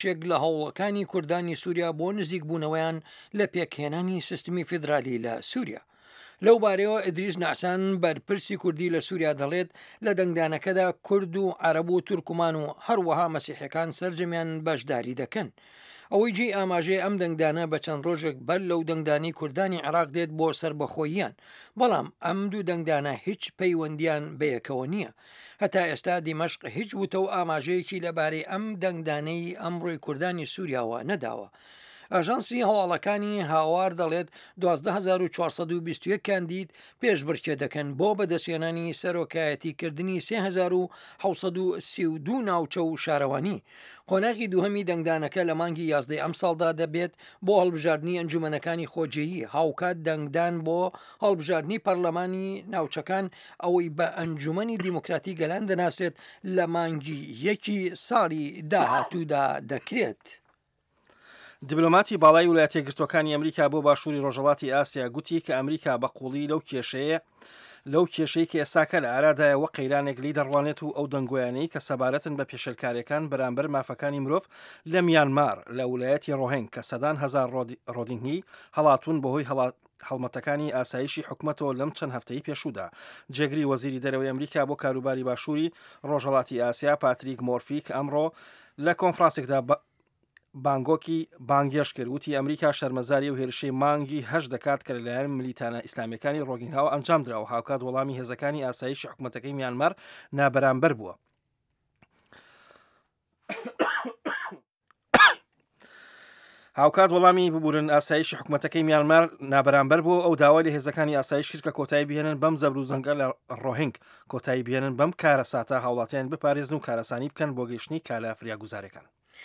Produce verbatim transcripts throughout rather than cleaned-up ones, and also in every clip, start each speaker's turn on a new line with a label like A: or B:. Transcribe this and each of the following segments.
A: شێک لە هەوڵەکانی کوردانی سووریا بۆ نزیک بوونەوەیان لە پێکهێنانی سیستمی فیدرالی لە سووریا. لەو بارەوە ئیدریس ناسان بەرپرسی کوردی لە سووریا دەڵێت لە دەنگدانەکەدا کورد و عەرەب و تورکمان و هەروەها مەسیحەکان سەرجەمیان بەشداری دەکەن. ئەوەی جێ ئاماژەی ئەم دەنگدانە بە چەند ڕۆژێک بەر لەو دەنگدانی کوردانی عێراق دێت بۆ سربەخۆییان، بەڵام ئەم دوو دەنگدانە هیچ پەیوەندیان بەیەکەوە نییە. هەتا ئێستا دیمەشق هیچ وتە و ئاماژەیەکی لەبارەی ئەم دەنگدانەی ئەمڕۆی کوردانی سووریاوە نەداوە. ئاژانسی هەواڵەکانی هاوار دەڵێت دوازدە هەزار و چوارسەد و بیست و یەک کاندید پێشبڕکێ دەکەن بۆ بەدەستێنانی سەرۆکایەتیکردنی سێ هەزار و حەوسەد و سی و دوو ناوچە و شارەوانی. قۆناغی دووهەمی دەنگدانەکە لە مانگی یازدەی ئەم ساڵدا دەبێت بۆ هەڵبژاردننی ئەنجومەنەکانی خۆجێیی، هاوکات دەنگدان بۆ هەڵبژاردننی پەرلەمانی ناوچەکان ئەوەی بە ئەنجومەنی دیموکراتی گەلان دەناسێت لە مانگی یەکی ساڵی داهاتوودا دەکرێت.
B: دیبلۆماتی باڵای ویلایەتە یەکگرتووەکانی ئەمریکا بۆ باشووری ڕۆژهەڵاتی ئاسیا گوتی کە ئەمریکا بە قوڵی لەو کێشەیە لەو کێشەی کە ئێساکە لە ئارادایەوە قەیرانێک لی دەڕوانێت و ئەو دەنگۆیانەی کە سەبارەتن بە پێشەلکاریەکان بەرامبەر مافەکانی مرۆڤ لە میانمار لە ویلایەتی ڕۆهنگ کە سەدان هەزار ڕۆدینگی هەڵاتون بەهۆی هەڵمەتەکانی ئاسایشی حکومەتەوە لەم چەند هەفتەی پێشوودا. جێگری وەزیری دەرەوەی ئەمریکا بۆ کاروباری باشووری ڕۆژهەڵاتی ئاسیا پاتریک مۆرفی کە ئەمڕۆ لە کۆنفرانسێکدا بانگۆکی بانگێش کردوتی ئەمریکا شەرمەزاری و هێرشەی مانگی هەش دەکات کە لەلایەن ملیتانە ئیسلامیەکانی ڕۆگینگاوە ئەنجام درراوە هاوکات وەڵامی هێزەکانی ئاسایشی حکومەتەکەی میانمار نابەرامبەر بووە. هاوکات وەڵامی ببورن ئاسایشی حکومەتەکەی میانمار نابەرامبەر بوو ئەو داوای لە هێزەکانی ئاسایش کرد کە کۆتایی بهێنن بەم زەبر و زەنگە لە ڕۆهنگ، کۆتایی بهێنن بەم کارە ساتە هاوڵاتیان بپارێزن و کارەسانی بکەن بۆ گەیشتنی کالافریا گوزارەکان.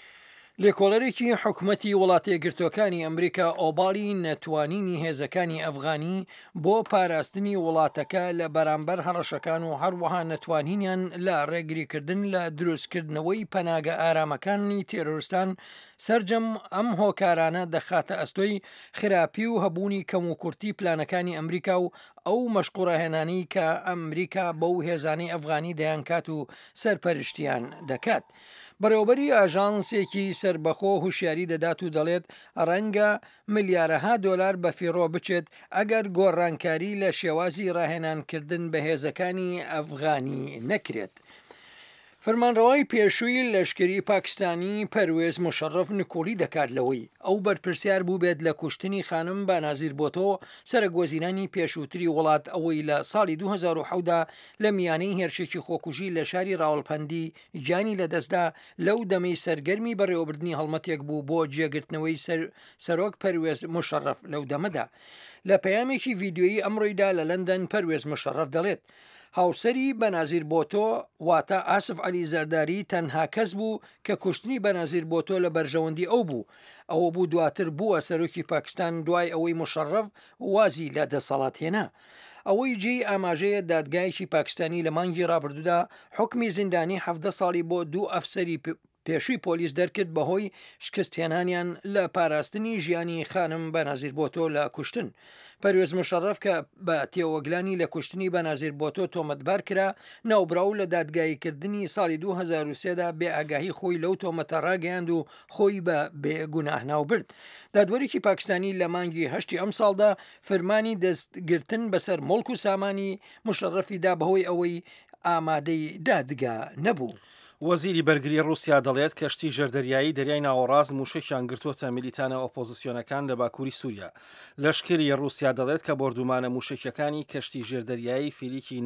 A: لێکۆڵەرێکی حکوومەتی وڵاتە یەکگرتووەکانی ئەمریکا ئۆباڵی نەتوانینی هێزەکانی ئەفغانی بۆ پاراستنی وڵاتەکە لە بەرامبەر هەڕەشەکان و هەروەها نەتوانینیان لە ڕێگریکردن لە دروستکردنەوەی پەناگە ئارامەکانی تێرۆریستان سەرجەم ئەم هۆکارانە دەخاتە ئەستۆی خراپی و هەبوونی کەم و کورتی پلانەکانی ئەمریکا و ئەو مەشقوڕەهێنانی کە ئەمریکا بەو هێزانەی ئەفغانی دەیانکات و سەرپەرشتیان دەکات. بەڕێوەبەری ئاژانسێکی سربەخۆ هوشیاری دەدات و دەڵێت ڕەنگە ملیارەها دۆلار بە فیڕۆ بچێت ئەگەر گۆڕانکاری لە شێوازی ڕاهێنانکردن بە هێزەکانی ئەفغانی نەکرێت. فەرمانڕەوای پێشووی لەشکری پاکستانی پەروێز مشەڕەف نکۆڵی دەکات لەوەی ئەو بەرپرسیار بوو بێت لە کوشتنی خانم بانازیر بۆتۆ سەرۆکوەزیرانی پێشووتری وڵات ئەوەی لە ساڵی دوو هەزار و حەوتدا لە میانەی هێرشێکی خۆکوژی لە شاری ڕاوڵپەندی گیانی لەدەستدا لەو دەمەی سەرگەرمی بەڕێوەبردننی هەڵمەتێک بوو بۆ جێگرتنەوەی سەرۆک پەروێز مشەڕەف لەو دەمەدا. لە پەیامێکی ڤیددیۆیی ئەمڕۆیدا لە لەندەن پەروێز مشەڕەف دەڵێت هاوسەری بەنازیر بۆتۆ واتە ئاسف عەلی زەرداری تەنها کەس بوو کە کوشتنی بەنازیر بۆتۆ لە بەرژەوەندی ئەو بوو. ئەوە بوو دواتر بووە سەرۆکی پاکستان دوای ئەوەی مشەڕەف وازی لە دەسەڵات هێنا. ئەوەی جێی ئاماژەیە دادگایەکی پاکستانی لە مانگی ڕابردوودا حکمی زیندانی حەڤدە ساڵی بۆ دوو ئەفسەری پێشووی پۆلیس دەرکرد بەهۆی شکستهێنانیان لە پاراستنی ژیانی خانم بەنازیر بۆتۆ لە کوشتن. پەروێز مشەڕەف کە بە تێوەگلانی لە کوشتنی بەنازیر بۆتۆ تۆمەتبار کرا ناوبراو لە دادگاییکردنی ساڵی دوو هەزار و سێدا بێ ئاگاهی خۆی لەو تۆمەتە ڕاگەیاند و خۆی بە بێگوناه ناوبرد. دادوەرێکی پاکستانی لە مانگی هەشتی ئەم ساڵدا فەرمانی دەستگرتن بەسەر مڵک و سامانی مشەڕەفیدا بەهۆی ئەوەی ئامادەی دادگا نەبوو.
B: وەزیری بەرگری رووسیا دەڵێت کەشتی ژێردەریایی دەریای ناوەڕاست موشەشیان گرتوۆتە میلیتانە ئۆپۆزیسیۆنەکان لە باکووری سووریا. لەشکری رووسیا دەڵێت کە بردومانە موشەکیەکانی کەشتی ژێردەریایی فیلیکی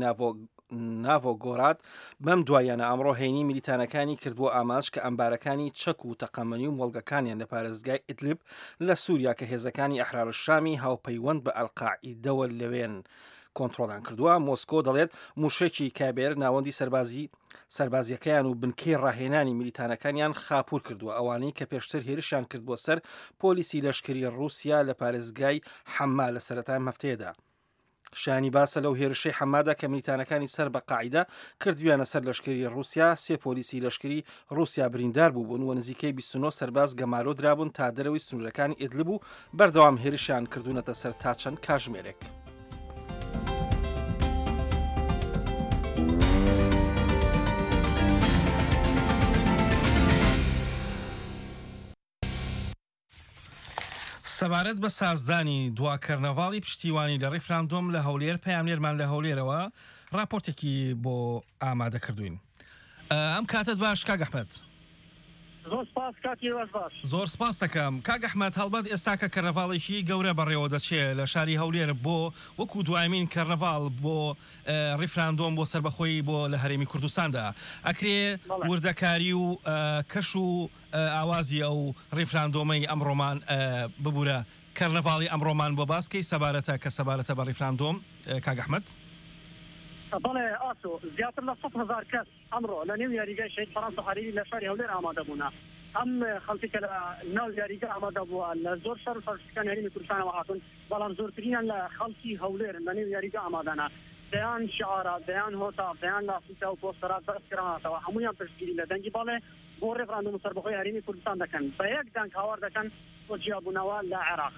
B: ناڤۆگۆراد بەم دوایانە ئەمڕۆ هێنی میلیتانەکانی کردبووە ئاماژ کە ئەمبارەکانی چەک و تەقەمەنی و مۆڵگەکانیان لە پارێزگای ئیدلیب لە سووریا کە هێزەکانی ئەحرار الشامی هاوپەیوەند بە ئەلقاعیدەوە لەوێن کۆنتڕۆڵیان کردووە. مۆسکۆ دەڵێت موشێکی کابێر ناوەندی سەربازی سەربازیەکەیان و بنکەی ڕاهێنانی میلیتانەکانیان خاپور کردووە، ئەوانەی کە پێشتر هێرشیان کرد بۆ سەر پۆلیسی لەشکری رووسیا لە پارێزگای حەما لە سەرەتای هەفتەیەدا. شانی باسە لەو هێرشەی حەمادا کە میلیتانەکانی سەر بە قاعیدا کردویانە سەر لەشکری رووسیا. سێ پۆلیسی لەشکری رووسیا بریندار بوو بوون و نزیکەی بیست و نۆ سەرباز گەمارۆ درابوون تا دەرەوەی سنوورەکانی ئیدلیب و بەردەوام هێرشیان کردوونەتە سەر تا چەند کاتژمێرێک. سەبارەت بە سازدانی دواکردنەواڵی پشتیوانی لە ڕێفراندۆم لە هەولێر پەیامنێرمان لە هەولێرەوە راپۆرتێکی بۆ ئامادە کردوین. ئەم کاتت باش کاک ئەحمەد.
C: زۆر سپاس کاتی وەش باش.
B: زۆر سپاس دەکەم. کاک ئەحمەد هەڵبەت ئێستا کە کەرنەڤاڵێکی گەورە بەڕێوە دەچێت لە شاری هەولێر بۆ وەکو دوایمین کەرنەڤاڵ بۆ ڕێفراندۆم بۆ سەربەخۆیی بۆ لە هەرێمی کوردستاندا ئەکرێ وردەکاری و کەش و ئاوازی ئەو ڕێفراندۆمەی ئەمڕۆمان ببوورە کەرنەڤاڵی ئەمڕۆمان بۆ باسکەی سەبارەتە کە سەبارەتە بە ڕێفراندۆم کاک ئەحمەد.
C: بەڵێ ئاسۆ زیاتر لە سەد هەزار کەس ئەمڕۆ لە نێو یاریگای شەهید فەرەنسا حەریری لە شاری هەولێر ئامادە بوون. ئەم خەڵکی کە لە ناو یاریگا ئامادە بووە لە زۆر شەر و سەرشتەکانی هەرێمی کوردستانەوە هاتوون، بەڵام زۆرترینیان لە خەڵکی هەولێر لە نێو یاریگا ئامادەنا. دەیان شعارات، دەیان هۆتا، دەیان لافیتە و پۆستەرات بەرزکراوەتەوە، هەموویان پشتگیری لە دەنگی بەڵێ بۆ ڕێفراندۆم و سەربەخۆی هەرێمی کوردستان دەکەن. بە یەک دەنگ هاوار دەکەن بۆ جیابوونەوە لە عێراق.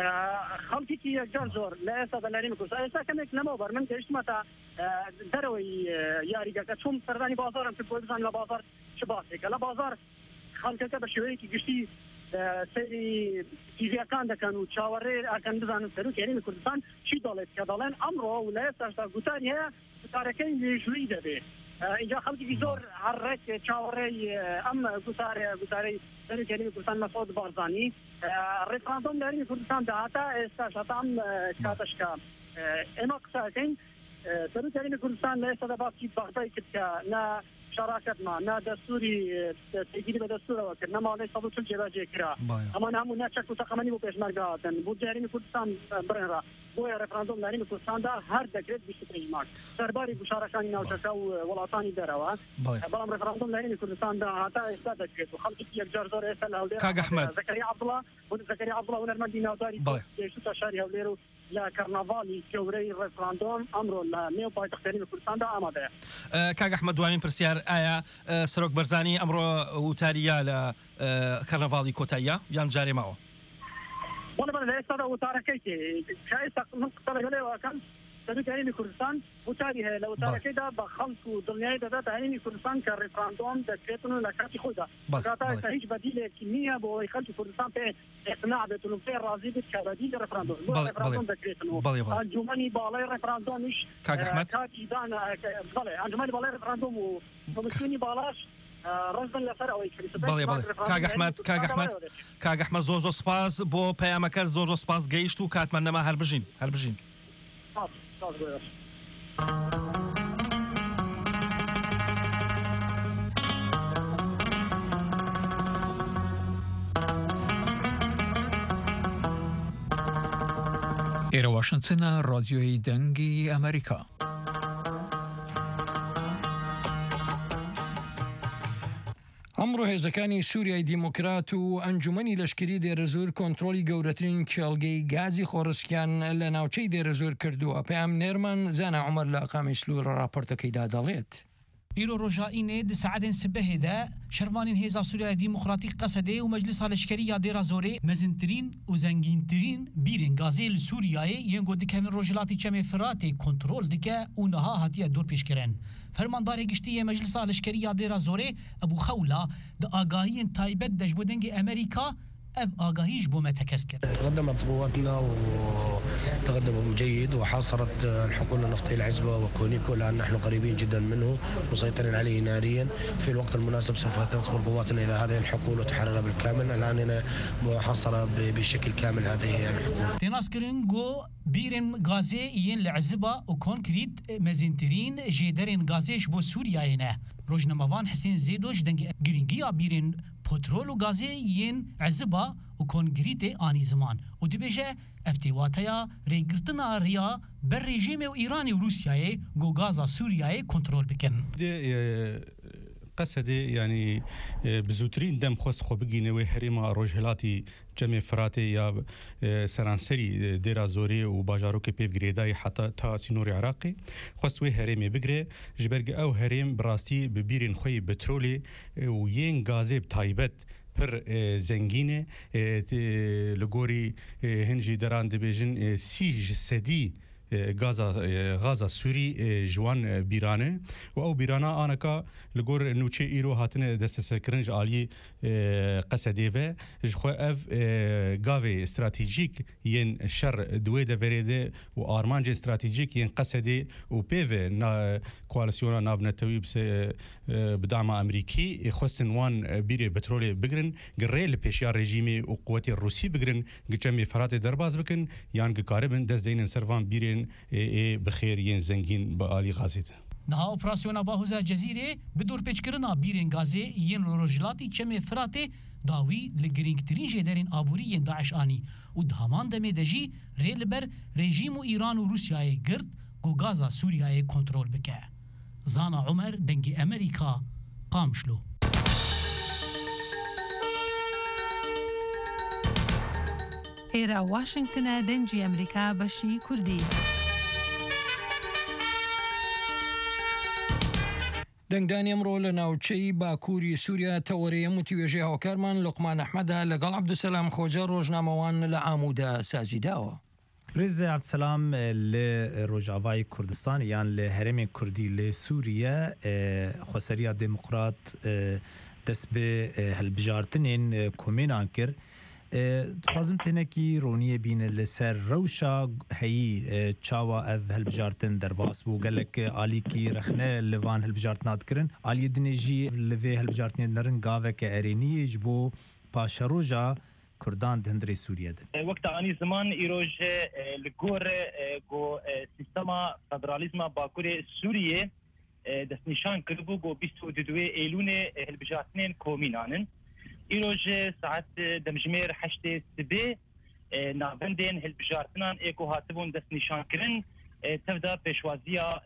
C: خەڵکی یەکجار زۆر لە ئێستا لە هەرێمی کوردستان ئێستا کەمێک لەمەوە بەر من گەیشتمەتە دەرەوەی یاریگەکە، چوم سەردانی بازارم کرد بۆ بزانم لە بازار چ باسێکە. لە بازار خەڵکەکە بە شێوەیەکی گشتی سەیری تیڤیەکان دەکەن و چاوەڕێ ئەکەن بزانن سەرۆکی هەرێمی کوردستان چی دەڵێت، کە دەڵێن ئەمڕۆ و لە ئێستاشتا گوتاری هەیە گوتارەکەی مێژووی دەبێت. اینجا خەڵکی زۆر هەڕێک چاوەڕێی ئەم گوتارە گوتارەی سەرۆکی هەرێمی کوردستان مەسعود بارزانی ڕێفراندۆم لە هەرێمی کوردستان داهاتە ئێستاش هەتا ئەم کاتەشکە ئێمە قسەکەین. سەرۆکی هەرێمی کوردستان لە ئێستادا باسی بەغدای کرد کە نە شەراکەتمان نا دەستوری تێگیری بە دەستورەوە کرد، نە ماڵەی سەد و چل جێبەجێ کرا، ئەمان هەموو نەچەک و تەقەمەنی بۆ پێشمەرگهاتن بۆ هەرێمی کوردستان بڕێنرا. بۆیە ڕێفراندۆم لە هەرێمی کوردستاندا هەر دەکرێت بیست و پێنج مارس سەرباری گوشارەکانی ناوچەکە و وڵاتانی دەرەوە، بەڵام ڕێفراندۆم لە هەرێمی کوردستاندا هەتا ئێستا دەکرێت و خەڵکی یەکجار زۆر ئێستا لە هەولێر زەکەریا عەبدوڵڵا زەکەریا عەبدوڵڵا هونەرمەندی ناوداری گەیشتوتە شاری هەولێر و لە کەرنەڤاڵی گەورەی ڕێفراندۆم ئەمڕۆ لە نێو پایتەختی هەرێمی کوردستاندا ئامادەیە.
B: کاک ئەحمەد دوامین پرسیار ئایا سەرۆک بەرزانی ئەمڕۆ وتاریە لە کەرنەڤاڵی کۆتاییە یان جارێ ماوە؟
C: بەڵێ بەڵێ لە ئێستادا وتارەکەی کە ئێستا من قسە لەگەڵێەوەکەم سەرۆکی هەرێمی کوردستان وتاری هەیە لە وتارەکەیدا بە خەڵک و دڵنیایی دەدات هەرێمی کوردستان کە ڕێفراندۆم دەکرێتن و لە کاتی خۆیدا کاتا ئێستا هیچ بەدیلێکی نییە بۆ ئەوەی خەڵکی کوردستان پێ ئێقناع بێتن و پێ ڕازی بێت کە بەدیلی ڕێفراندۆم ڕێفراندۆم دەکرێتن و ئەنجومەنی باڵای ڕێفراندۆمیش کاتی دانا بەڵێ ئەنجومەنی باڵای ڕێفراندۆم و کۆمیسیۆنی باڵاش ڕزن لەسەر ئەوەی
B: بەڵێ بەڵێ کاک ئەحمەد کاک ئەحمەد کاک ئەحمەد زۆر زۆر سپاس بۆ پەیامەکەت، زۆر زۆر سپاس گەیشت و کاتمان نەما هەر بژین هەر بژین.
D: ئێرە واشنتنە ڕادیۆی دەنگی ئەمریکا.
A: ئەمڕۆ هێزەکانی سووریای دیموکرات و ئەنجومەنی لەشکری دێرەزۆر کۆنتڕۆلی گەورەترین کێڵگەی گازی خۆڕسکیان لە ناوچەی دێرەزۆر کردووە. پەیامنێرمان زانا عومەر لە قامشلو لە راپۆرتەکەیدا دەڵێت.
E: ئیرۆ ڕۆژائینێ دی سەعاتên sibehê şervanên Hêza Sûriya Demokratîk Qesedê û Meclisa Leşkeriya Dêra Zorê mezintirîn û zengîntirîn bîrên gazê li Sûriyayê yên got dikevin Rojhilatî Çemê Firatê kontrol dike û niha hatiye dorpêşkirin. Fermandarê giştî yê Meclisa Leşkeriya Dêra Zorê Ebu Xewla di agahiyên taybet de ji bo dengê Amerîka ev agahî ji bo me tekez kir.
F: تقدمت قواتنا وتقدم جيد وحاصرت الحقول النفطية العزبة وكونيكو لأن نحن قريبين جدا منه مسيطرين عليه ناريا. في الوقت المناسب سوف تدخل قواتنا إلى هذه الحقول وتحررها بالكامل. الآن هنا محاصرة بشكل كامل هذه الحقول.
E: تناسكرين جو بيرن غازي ين العزبة وكونكريت مزينترين جيدرين غازيش بو سوريا هنا. روجناموان حسين زيدوش دنگ گرینگیا بيرن پترول و غازي ين عزبة وكونكريت آني زمان و دبيجه افتواتيا ريگرتنا ريا بر رژیم و ایران و روسیای گو غازا سوریای کنترل بکن.
G: قصدي يعني بزوترين دم خص خو بگینوی هریما روجهلاتی جمع فراتي یا سرانسری دیرا زوری و باجارو که پیف گریدای حتی تا سینور عراقی خواستوی هرمی بگره جبرگ او هرم براستی ببیرین خوی بترولی و ین گازب تایبت پر زنگینه لگوری هنجی دران دبیجن سی جسدی غازا غازا سوري جوان بيرانه او بيرانا انكا لغور نوچه ايرو هاتنه دست سكرنج علي قصديفه جخو اف غافي استراتيجيك ين شر دوي دفريده و ارمانج استراتيجيك ين قصدي و بيفي نا كواليسيون نافنتوي بس بدعم امريكي خصن وان بيري بترول بگرن گريل بيشيار ريجيمي و قوات الروسي بگرن گچمي فرات درباز بكن يان قاربن دز دين سرفان بيرين اي بخير ين زنگين بالي غازيت
E: نها اپراسیونا باهوزا جزیره بدور پیچکرنا بیرین گازی ین روجلاتی چمه فراته داوی لگرینگترین جدرین آبوری ین داعش آنی و دهمان دمه دجی ریل بر رژیم و ایران و روسیای گرد گو گازا سوریای کنترول بکه. زانا عمر دنگی امریکا قامشلو.
H: ایرا واشنگتن دنجی امریکا بشی کردی.
A: دەنگدانی ئەمڕۆ لە ناوچەی باکووری سووریا تەوەرەیە متیوێژەی هاوکارمان لوقمان ئەحمەدە لەگەڵ عەبدولسەلام خۆجە ڕۆژنامەوان لە ئاموودە سازیداوە.
I: رز عبدالسلام لروجاوای کردستان یان لهرم کردی لسوریه خسریا دموکرات دست به هلبجارتنین کومینان کر خوازم تنکی رونیه بین لسر روشا هی چاوا اف هلبجارتن در باس بو گلک آلی کی رخنه لوان هلبجارتنات کرن آلی دنجی لوی هلبجارتنین نرن گاوه که ارینی جبو پاشا روژا کردان دهندری سوریه ده
J: وقت آنی زمان ایروج لگور گو سیستما فدرالیزم باکور سوریه دست نشان کربو گو بیست و دو ایلون هلبجارتنین کومینانن ایروج ساعت دمجمیر هشت سبه نابندین هلبجارتنان ایکو هاتبون دست نشان کرن تفدا پیشوازیا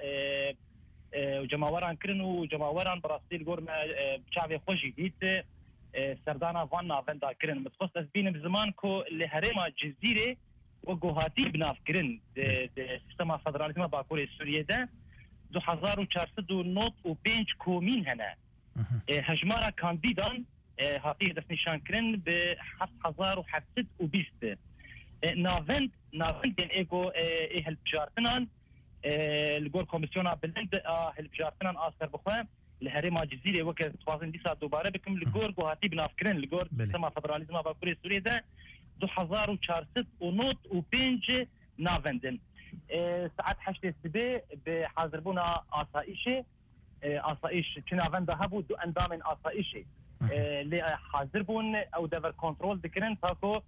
J: و جماوران کرن و جماوران براستی لگور بچاوی خوشی دید سردانا وان نافندا کرن متخصص از بینم زمان کو لهرما جزیره و گوهاتی بناف کرن د سیستما فدرالیزم باکور سوریه ده دو هزار و چهارصد و نود و پنج کومین هنه هجمارا کاندیدان هاتی دست نشان کرن به هفت هزار و هفتصد و بیست نافند نافند ایگو ای هلبجارتنان لگور کمیسیونا بلند هلبجارتنان آسر بخواه لهرما جزيره وقت توازن دي ساعه دوباره بكم لجور گوهاتی بنافكرن لجور سما فدرالیزم باکور سوریه ده دو هزار و چهارصد و نود و پنج نافندن ساعت هشت سبه به حاضربونا آسایشه آسایش چناونده هبو دو اندام آسایشه لی حاضربون او دور کنترول دکرن تاکو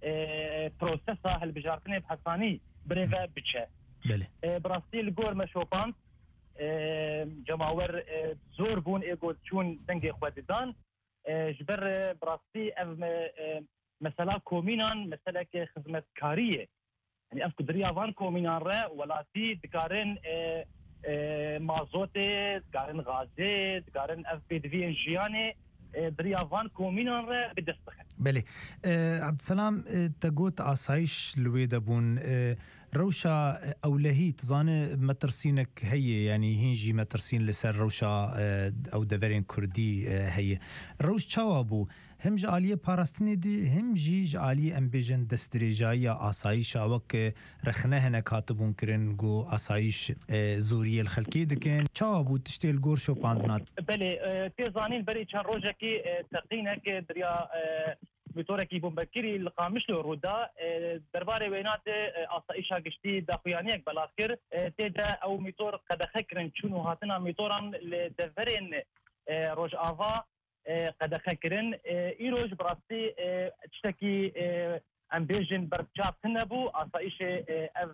J: پروسسا هلبجارتنه بحثانی بريفا بچه براستی لجور مشوپان جماور زور بون ایگو چون دنگ خوددان جبر براستی اف مثلا کومینان مثلا که خدمتکاریه یعنی اف کدریاوان کومینان را ولاتی دکارن مازوت دکارن غازه دکارن اف بدوی انجیانه دریاوان کومینان را بدستخن
I: بله عبدالسلام تقوت آسایش لويدا بون روشا أولهي تظاني مترسينك هي يعني هنجي مترسين لسر روشا أو دفرين كردي هي روش شوابو هم جالية باراستني دي هم جي جالية أمبيجن دستريجايا آسايش وك رخنهنا كاتبون كرن جو آسايش زورية الخلقية دكين شوابو تشتيل غورشو باندنات
J: بله تيزانين بري چان روجا كي تقينك دريا بطورکی بومبکری لقامش لو رودا درباره وینات آسایش گشتی داخویانیک بلاکر تیدا او میتور قد خکرن چونو هاتنا میتوران لدورین روج آوا قد خکرن ای روج براستی تشتکی امبیجن برچاپ نبو آسایش اف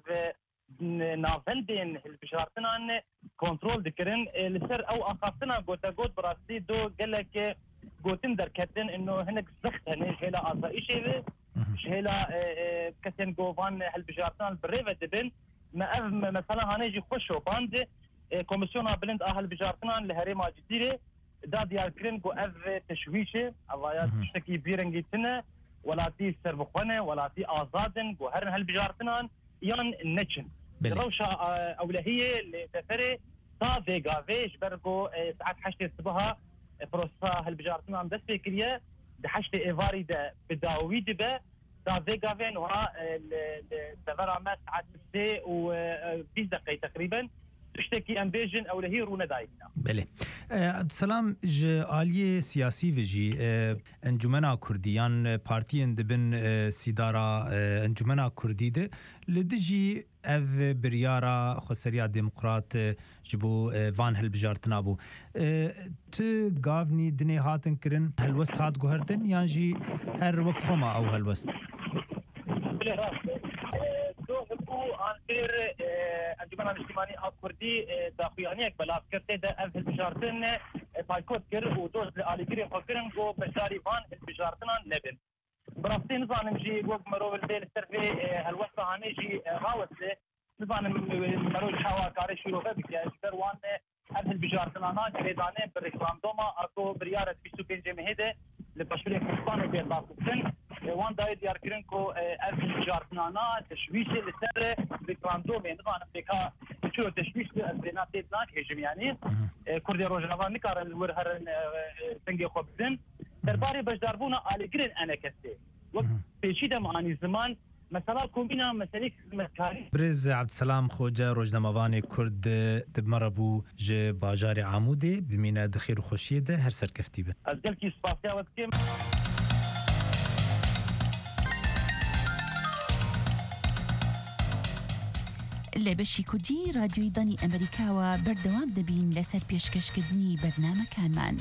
J: نافندین البشارتنان کنترول دکرن لسر او آخافتنا گوتا گوت براستی دو گلک قوتن در كتن انه هناك زخت هني هلا آسائشي هلا كتن قوفان هالبجارتان بالريفة دبن ما اف مثلا هنيجي خوشو باند كوميسيونا بلند اهل بجارتان لهريما جزيرة دا ديار كرن قو اف تشويشي الله تشتكي بيرنجيتنا ولا تي سربخونه ولا تي آزادن قو هرن هالبجارتان يان نتشن روشا اولهية لتفري تا ديغافيش برقو ساعات حشتي الصبح بروسا هالبجارتنا عم دست فكرية دحشت إيفاري دا بداوي دبا غازي غافين وها السفر ما ساعات ستة وبيس دقيقة تقريبا تشتكي امبيجن او لهيرو نداينا.
I: بله عبد السلام جاليه سياسي وجي انجمنا كرديان بارتيان دبن سيدارا انجمنا كردي ده لدجي اف بريارا خسريا ديمقراط جبو فان هل بجارتنا بو ت غافني دني هاتن كرن هل وست هات جوهرتن يانجي هر وقت خما او هل وست
J: انفير انجمن الاجتماعي الكردي داخليانيك بلاف كرتي ده اف البجارتن بايكوت كر ودوز لاليغري فكرن جو بشاري فان البجارتنا نبن برافتي نظام نجي وقت مرو البيل السرفي هالوسط هنيجي غاوسه نظام مرو الحوا كاري شروفه بكثر وان اف البجارتنا انا كريدانه بالريكلام دوما اكو برياره بيستو بنجي مهده لبشري كردستان وبيطاقتن وان دايد ياركرنكو اف البجارتنا انا تشويش لسر ريكلام دوما نظام امريكا شو تشويش البنات تاعك هجم يعني كردي روجنافا نكار الورهر سنجي خبزن درباري باش داربونا على جرين انا كسي وقت بيشي ده معني زمان مثلا كومبينا مسالك مكاري
I: برز عبد السلام خوجا روجناموان كرد دمربو ج باجار عمودي بمينا دخير خوشيه ده هر سر كفتيبه
J: از قلكي سباسيا وقتكم
K: لبشی کردی رادیوی دانی امریکا و بردوام دبین لسر پیشکشکردنی برنامه کانمان.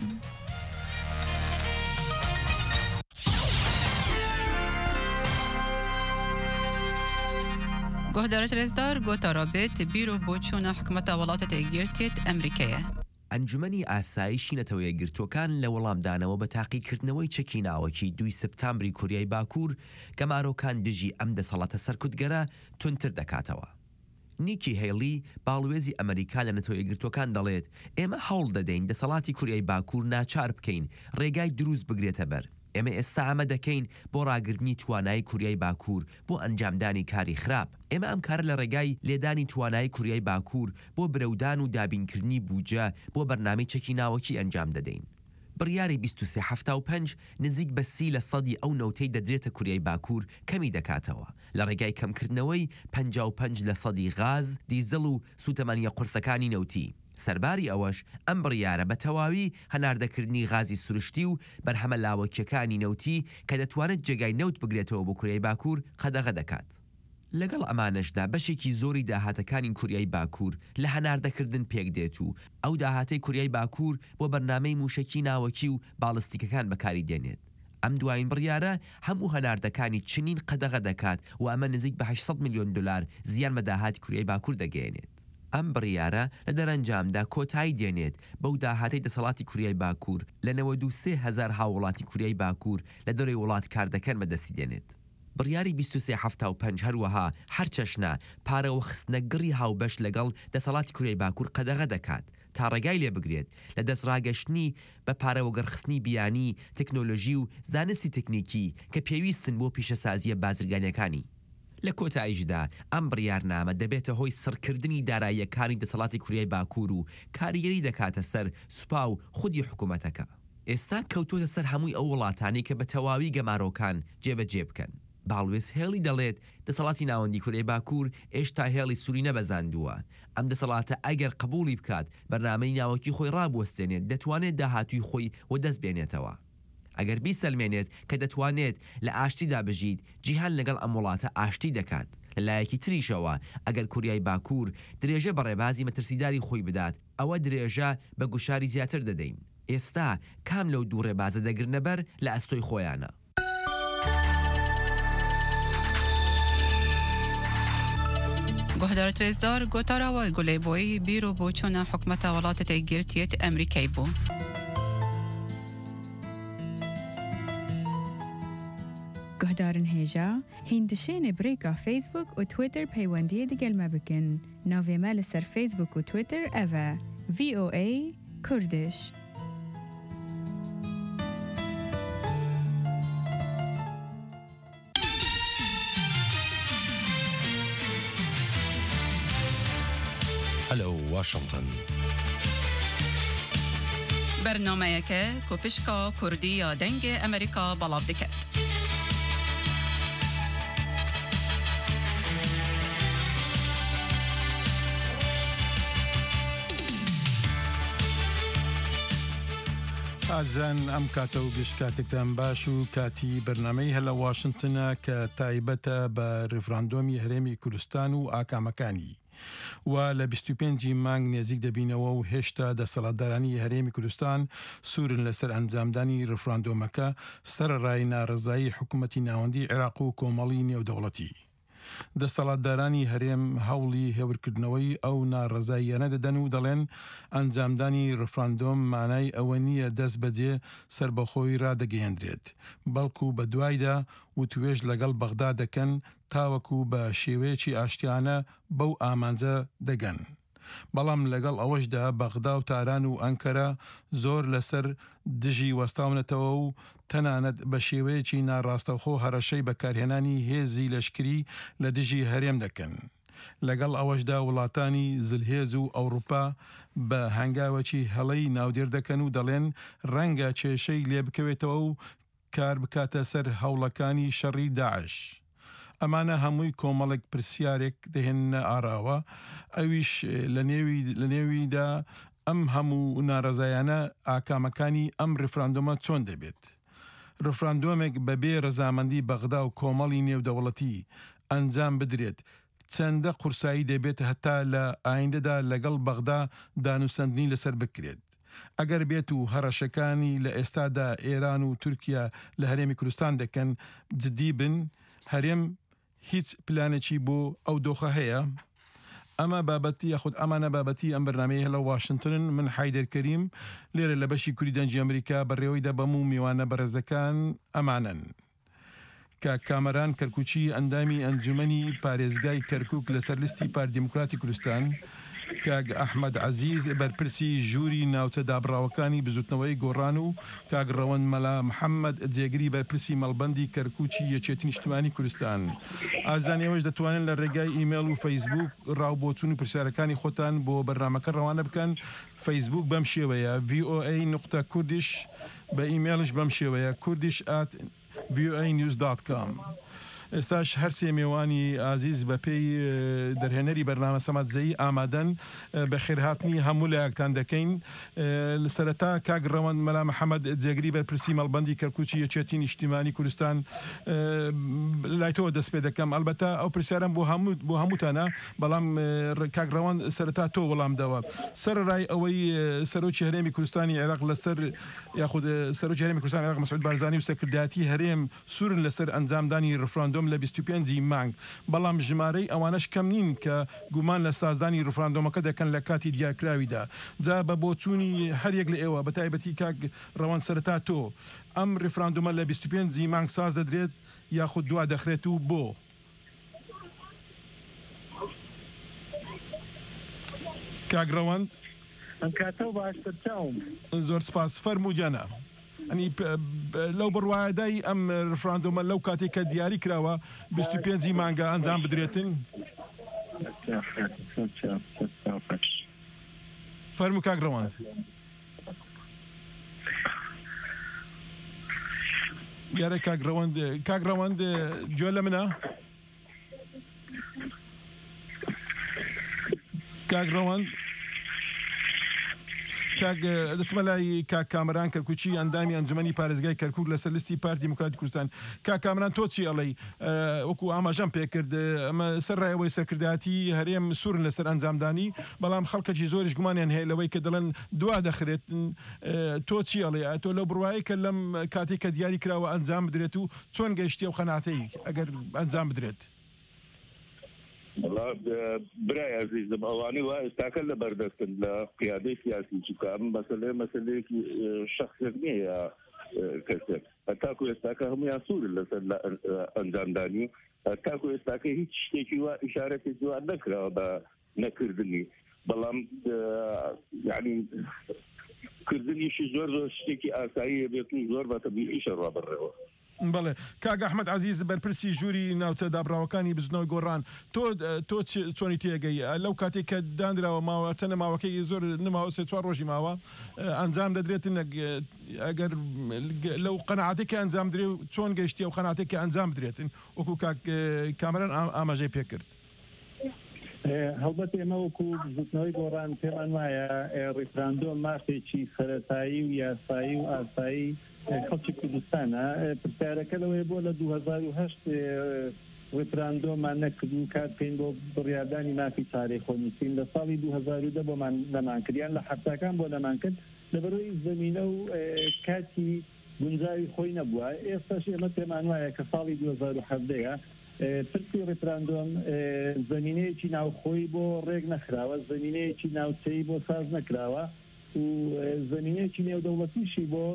L: گهدارت رزدار گوتا رابط بیرو بوچونا حکمت ولاتت ایگیرتیت امریکیه.
M: ئەنجومەنی ئاسایشی نەتەوە یەکگرتوەکان لە وەڵامدانەوە بە تاقیکردنەوەی چەکیناوەکی دوی سەپتامبری کوریای باکوور گەمارۆکان دژی ئەم دەسەڵاتە سەرکوتگەرە تونتر دەکاتەوە. نیکی هێڵی باڵوێزی ئەمریکا لە نەتەوە یەکگرتوەکان دەڵێت ئێمە هەوڵ دەدەین دەسەڵاتی کوریای باکوور ناچار بکەین ڕێگای دروست بگرێتە بەر. ئێمە ئێستا ئەمە دەکەین بۆ ڕاگرنی توانای کوریای باکوور بۆ ئەنجامدانی کاری خراپ. ئێمە ئەم کارە لە ڕێگای لێدانی توانای کوریای باکوور بۆ برەودان و دابینکردنی بوجە بۆ بەرنامەی چەکیناوەکی ئەنجام دەدەین. بڕیاری بیست و سێ هەفتە و پێنج نزیک بە سی لە سەدی ئەو نەوتەی دەدرێتە کوریای باکوور کەمی دەکاتەوە لە ڕێگای کەمکردنەوەی پەنجا و پەنج لە سەدی غاز، دیزل و سوتەمەنیە قورسەکانی نەوتی. سەرباری ئەوەش ئەم بڕیارە بە تەواوی هەناردەکردنی غازی سروشتی و بەرهەمە لاوەکیەکانی نەوتی کە دەتوانێت جێگای نەوت بگرێتەوە بۆ کوریای باکوور قەدەغە دەکات. لەگەڵ ئەمانەشدا بەشێکی زۆری داهاتەکانی کوریای باکوور لە هەناردەکردن پێک دێت و ئەو داهاتەی کوریای باکوور بۆ بەرنامەی موشکی ناوەکی و باڵستیکەکان بەکاری دێنێت. ئەم دوایین بڕیارە هەموو هەناردەکانی چنین قەدەغە دەکات و ئەمە نزیک بە هەشت سەد میلیۆن دلار زیان بە داهاتی کوریای باکوور دەگەێنێت. ئەم بڕیارە لە دەرەنجامدا کۆتایی دێنێت بەو داهاتەی دەسەڵاتی کوریای باکوور لە نەوەد و سێ هەزار هاوڵاتی کوریای باکوور لە دەرەوەی وڵات کاردەکەن بەدەستی دێنێت. بڕیاری بیست و سێ هەفتە و پەنج هەروەها هەر چەشنە پارەوە خستنە گڕی هاوبەش لەگەڵ دەسەڵاتی کوریای باکوور قەدەغە دەکات تا ڕێگای لێ بگرێت لە دەستڕاگەشتنی بە پارەوەگەڕخستنی بیانی، تەکنۆلۆژی و زانستی تەکنیکی کە پێویستن بۆ پیشەسازیە بازرگانیەکانی. لە کۆتاییشدا ئەم بڕیارنامە دەبێتە هۆی سڕکردنی داراییەکانی دەسەڵاتی کوریای باکوور و کاریگەری دەکاتە سەر سوپا و خودی حکوومەتەکە. ئێستا کەوتوتە سەر هەمووی ئەو وڵاتانی کە بە تەواوی گەمارۆکان جێبەجێ بکەن. باڵوێز هێڵی دەڵێت دەسەڵاتی ناوەندی کوریای باکوور ئێشتا هێڵی سووری نەبەزاندووە. ئەم دەسەڵاتە ئەگەر قبولی بکات بەرنامەی ناوەکی خۆی ڕابوەستێنێت دەتوانێت داهاتووی خۆی و دەست بێنێتەوە. ئەگەر بیسەلمێنێت کە دەتوانێت لە ئاشتیدا بژیت جیهان لەگەڵ ئەم وڵاتە ئاشتی دەکات. لەلایەکی تریشەوە ئەگەر کوریای باکوور درێژە بە ڕێبازی مەترسیداری خۆی بدات ئەوە درێژە بە گوشاری زیاتر دەدەین. ئێستا کام لەو دوو ڕێبازە دەگرنە بەر لە ئەستۆی خۆیانە.
L: گهدارت رزدار گوتارا و گلی بوی بیرو بوچونا حکمت ولاتت ایگیرتیت امریکای بو.
N: گهدارن هیجا هندشین بریکا فیسبوک و تویتر پیوندی دگل مبکن. ناوی مال سر فیسبوک و تویتر اوه وی او ای کردش.
O: هلو واشنطن.
L: برنامه که کوپشکا کردی یا دنگ امریکا بلاف دکت.
P: ئازان ئەم کاتە و گشت کاتێکتان باش و کاتی بەرنامەی هەلە واشنگتنە کە تایبەتە بە ڕێفراندۆمی هەرێمی کوردستان و ئاکامەکانی و لە بیست و پێنج مانگ نێزیک دەبینەوە و هێشتا دەسەڵاتدارانی هەرێمی کوردستان سوورن لەسەر ئەنجامدانی ڕێفراندۆمەکە سەرڕای ناڕزایی حکوومەتی ناوەندی عێراق و کۆمەڵی نێودەوڵەتی. دەسەڵاتدارانی هەرێم هەوڵی هێورکردنەوەی ئەو ناڕزاییانە دەدەن و دەڵێن ئەنجامدانی ڕفراندۆم مانای ئەوە نییە دەست بەجێ سربەخۆی ڕادەگەیەندرێت، بەڵکو بە دوایدا وتوێژ لەگەڵ بەغدا دەکەن تاوەکو بە شێوەیەکی ئاشتیانە بەو ئامانجە دەگەن. بەڵام لەگەڵ ئەوەشدا بەغدا و تاران و ئەنکەرە زۆر لەسەر دژی وەستاونەتەوە و تەنانەت بە شێوەیەکی ناڕاستەوخۆ هەرەشەی بەکارهێنانی هێزی لەشکری لە دژی هەرێم دەکەن. لەگەڵ ئەوەشدا وڵاتانی زلهێز و ئەوروپا بە هەنگاوەکی هەڵەی ناودێر دەکەن و دەڵێن ڕەنگە کێشەی لێ بکەوێتەوە و کار بکاتە سەر هەوڵەکانی شەڕی داعش. ئەمانە هەمووی کۆمەڵێک پرسیارێک دەهێنە ئاراوە، ئەویش لە نێویدا ئەم هەموو ناڕزایانە ئاکامەکانی ئەم ڕفراندۆمە چۆن دەبێت. ڕفراندۆمێک بەبێ ڕەزامەندی بەغدا و کۆمەڵی نێودەوڵەتی ئەنجام بدرێت چەندە قورسایی دەبێت هەتا لە ئایندەدا لەگەڵ بەغدا دانووسەندنی لەسەر بکرێت. ئەگەر بێت و هەڕەشەکانی لە ئێستادا ئێران و تورکیا لە هەرێمی کوردستان دەکەن جدی بن، هەرێم هیچ پلانێکی بۆ ئەو دۆخە هەیە؟ ئەمە بابەتی یاخود ئەمانە بابەتی ئەم بەرنامەیە لە واشنگتن. من حیدەر کەریم لێرە لە بەشی کوردی دەنجی ئەمریکا بەڕێوەی دەبەم و میوانە بەڕێزەکان ئەمانن: کە کامەران کەرکوچی ئەندامی ئەنجومەنی پارێزگای کەرکووک لەسەر لیستی پار دیموکراتی کوردستان، کاگ ئەحمەد عەزیز بەرپرسی ژووری ناوچە دابڕاوەکانی بزوتنەوەی گۆڕان و کاگ ڕەوەند مەلا محەممەد جێگری بەرپرسی مەڵبەندی کەرکوچی یەکێتی نیشتیمانی کوردستان. ئازانیەوەش دەتوانن لە ڕێگای ئیمێل و فەیسبوک ڕاوبۆچوون و پرسیارەکانی خۆتان بۆ بەرنامەکە ڕەوانە بکەن. فەیسبوک بەم شێوەیە ڤی ئۆ ئەی نقطە کوردیش، بە ئیمێلش بەم شێوەیە کوردیش ئات ڤی ئۆ ئەی نیوز دات کام. ئێستاش هەر سێ میێوانی ئازیز بە پێی دەرهێنەری بەرنامە سەمەدزەیی ئامادەن بە خێرهاتنی هەموو لایەکتان دەکەین. سەرەتا کاگ ڕەوەند مەلا محەممەد جێگری بەرپرسی مەڵبەندی کەرکوچی یەکێتی نیشتیمانی کوردستان لای تۆ دەست پێ دەکەم. ئەلبەتە ئەو پرسیارم بۆ هەموو بۆ هەمووتانە، بەڵام کاگ ڕەوەند سەرەتا تۆ وەڵامدەوە. سەرڕای ئەوەی سەرۆکی هەرێمی کوردستانی عێراق لەسەر یاخود سەرۆکی هەرێمی کوردستانی عێراق مەسعود بارزانی و سەرکردایەتی هەرێم سوورن لەسەر ئەنجامدانی ڕفراندۆم لە بیست و پێنج مانگ، بەڵام ژمارەی ئەوانەش کەم نین کە گومان لە سازدانی ڕفراندۆمەکە دەکەن لە کاتی دیارکراویدا. جا بە بۆچوونی هەرێک لە ئێوە بە تایبەتی کاگ ڕەوەند سەرەتا تۆ ئەم ڕفراندۆمە لە بیست و پێنج مانگ ساز دەدرێت یاخود دوا دەخرێت و بۆ؟ کاگ ڕەوەند زۆر سپاس، فەرمووجانە. ئەنی لەو بڕوایدای ئەم ڕفراندۆمە لەو کاتێک کە دیاری کراوە بیست و پێنج مانگە ئەنجام بدرێتن؟ فەرموو کاگ ڕەوەند. یارە کاگ ڕەوەند کاگ ڕەوەند گوێ لە منە؟ کاگ ڕەوەند کاگ دەسمە لای کاک کامەران کەرکوچی ئەندامی ئەنجومەنی پارێزگای کەرکووک لەسەر لیستی پار دیموکراتی کوردستان. کاک کامەران تۆ چی ئەڵێی؟ وەکو ئاماژەم پێکرد ئەمە سەرڕایەوەی سەرکردایەتی هەرێم سوورن لەسەر ئەنجامدانی، بەڵام خەڵکەکی زۆریش گومانیان هەیە لەوەی کە دەڵێن دوا دەخرێت. تۆ چی ئەڵێ؟ تۆ لەو بڕوایی کە لەم کاتێک کە دیاری کراوە ئەنجام بدرێت و چۆن گەیشتی ئەو خەناتەی ئەگەر ئەنجام بدرێت؟
Q: برای عزیزم ئەوانەی وا ئێستاکە لە بەردەستن لە قیادەی سیاسی چکە ئەم مەسەلەیە مەسەلەیەکی شەخصێک نییە کەسێک، هەتاکو ئێستاکە هەمویان سوورن لەسەر ئەنجامدانی، هەتاکو ئێستاکە هیچ شتێکی وا ئیشارەتێکی وا نەکراوە بە نەکردنی، بەڵام یعنی کردنیشی زۆر زۆر شتێکی ئاساییە بێت و زۆر بەتەبیعیشە ڕابڕێەوە.
P: بەڵێ کاگ ئەحمەد عەزیز بەرپرسی ژووری ناوچە دابڕاوەکانی بزنەوەی گۆڕان، تۆ تۆ چۆنی تێگەی لەو کاتێک کە دانراوە ماوە چەندە ماوەکەی زۆر نماوە سێ چوار ڕۆژی ماوە ئەنجام دەدرێتن، ئەگەر لەو قەنەعاتێکی ئەنجام درێ و چۆن گەیشتی ئەو قەنەعاتێکی ئەنجام بدرێتن وەکو کاگ کامەران ئاماژەی پێکرد؟
R: هەڵبەت ئێمە وەکو زوتنەوەی گۆڕان پێمان وایە ڕێفراندۆم مافێکی سەرەتایی و یاسایی و ئاسایی خەڵکی کوردستانە پرسیارەکە لەوەی بۆ لە دوو هەزار و هەشت ڕێفراندۆمان نەکرد و کات پێین بۆ بڕیادانی مافی چارەی خۆنووسین لە ساڵی دوو هەزار و دە بۆمان لەمان کردیان لە حەفتاکان بۆ لەمان کرد لەبەرەوەی زەمینە و کاتی گونجاوی خۆی نەبووە ئێستاش ئێمە پێمان وایە کە ساڵی دوو هەزار و حەڤدەیە پرسی ڕێفراندۆم زمینەیەکی ناوخۆی بۆ ڕێک نەخراوە زمینەیەکی ناوچەی بۆ ساز نەکراوە و زمینەیەکی نێودەوڵەتیشی بۆ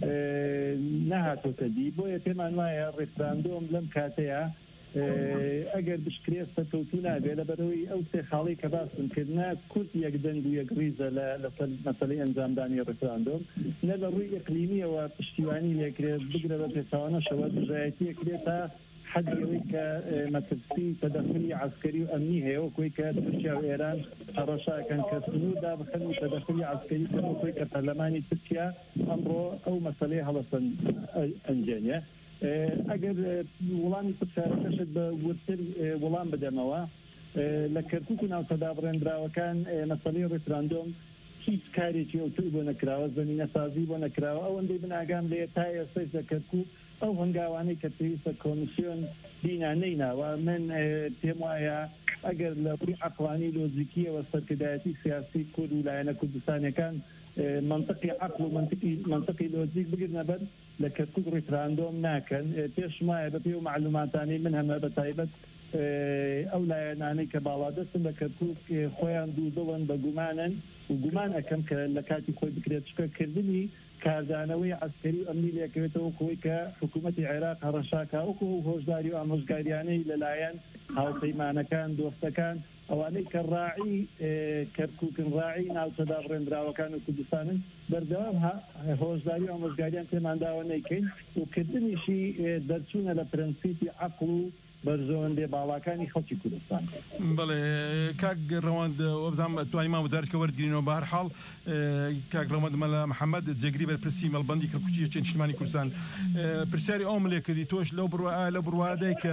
R: نەهاتۆتە دی بۆیە پێمان وایە ڕێفراندۆم لەم کاتەیە ئەگەر بشکرێت سەرکەوتوو نابێت لەبەرەوەی ئەو سێ خاڵی کە باسم کردنا کورت یەک دەنگ و یەک ڕیزە لە مەسەلەی ئەنجامدانی ڕێفراندۆم نە لە ڕووی ئەقلیمیەوە پشتیوانی لێکرێت بگرە بە پێچاوانەشەوە دژایەتی ئەکرێت تا حدی که مەترسی تەدەخلی عسکری و ئەمنی هەیە وەکوی کە تورکیا و ئێران هەڕەشاکەن کە سنوور دابخەن و تەدەخلی عسکری کەن وەکوی کە پەرلەمانی تورکیا ئەمڕۆ ئەو مەسەلەی هەڵەسەن ئەنجێنێ ئەگەر وڵامی پرسیارەکەشت بە ورتر وەڵام بدەمەوە لە کەرکووک و ناوچەدابڕێنراوەکان مەسەلەی ڕێفراندۆم هیچ کارێکی ئەوتوی بۆ نەکراوە زەمینە سازی بۆ نەکراوە ئەوەندەی بناگام لێ تا ئێستاش لە کەرکووک ئەو هەنگاوانەی کە پێویستە کۆمیسیۆن بینا نەیناوە من پێم وایە ئەگەر لە ڕووی عەقڵانی لۆجیکیەوە سەرکردایەتی سیاسی کورد و لایەنە کوردستانیەکان منطقی عقل و منطقی لۆجیک بگرنە بەر لە کەرکووک ڕێفراندۆم ناکەن پێشم وایە بەپێ و معلوماتانەی من هەمە بە تایبەت ئەو لایەنانەی کە باڵادەستن لە کەرکووک خۆیان دوو دڵن بە گومانن و گومان ئەەکەم کە لە کاتی خۆی بکرێت چکەکردنی کاردانەوەی عسکری و ئەمنی لێکەوێتەوە خۆی کە حکوومەتی عێراق هەڕەشاکە وەکو هۆشداری و ئامۆژگاریانەی لەلایەن هاوپەیمانەکان دۆستەکان ئەوانەی کە ڕاعی کەرکووکن ڕاعی ناوچەدابڕێنراوەکان و کوردستانن بەردەوام هۆشداری و ئامۆژگاریان پێمانداوە نەیکەین و کردنیشی دەرچوونە لە پرەنسیپی عەقڵ و بەرزۆندێ باڵاکانی خەڵکی کوردستان
P: بڵێ کاک ڕەوەند وەبزانام توانی مامەزارکە وەرگرینەوە بە هەر حاڵ کاک ڕەوەند مەلا محەممەد جێگری بەرپرسی مەڵبەندی کەرکووچی چەند نیشتمانی کوردستان پرسیاری ئەوم لێ کردی تۆش لەو بڕوا لە بڕوادەی کە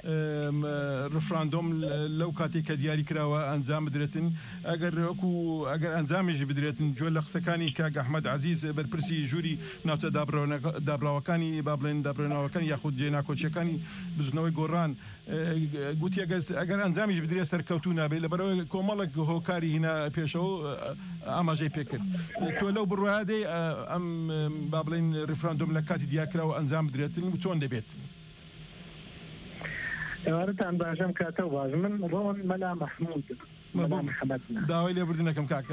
P: ڕفراندۆم لەو کاتێک کە دیاری کراوە ئەنجام بدرێتن ئەگەر وەکو ئەگەر ئەنجامیش بدرێتن جۆ لە قسەکانی کاک ئەحمەد عەزیز بەرپرسی ژووری ناوچە دابراوەکانی با بڵێن دابڕێنەوەکان یاخود جێناکۆچیەکانی بزنەوەی گۆڕان گوتی ئەگەر ئەنجامیش بدرێت سەرکەوتوو نابێت لەبەرەوەی کۆمەڵک هۆکاری هینا پێشەوە ئاماژەی پێکرد تۆ لەو بڕوادەی ئەم با بڵێن ڕفراندۆم لە کاتی دیاکراوە ئەنجام بدرێتن و چۆن دەبێت
R: ئێوارەتان باشم کاتە باش من ڕۆن مەلا مەحموود
P: داوای لێبوردنەکەم کاکە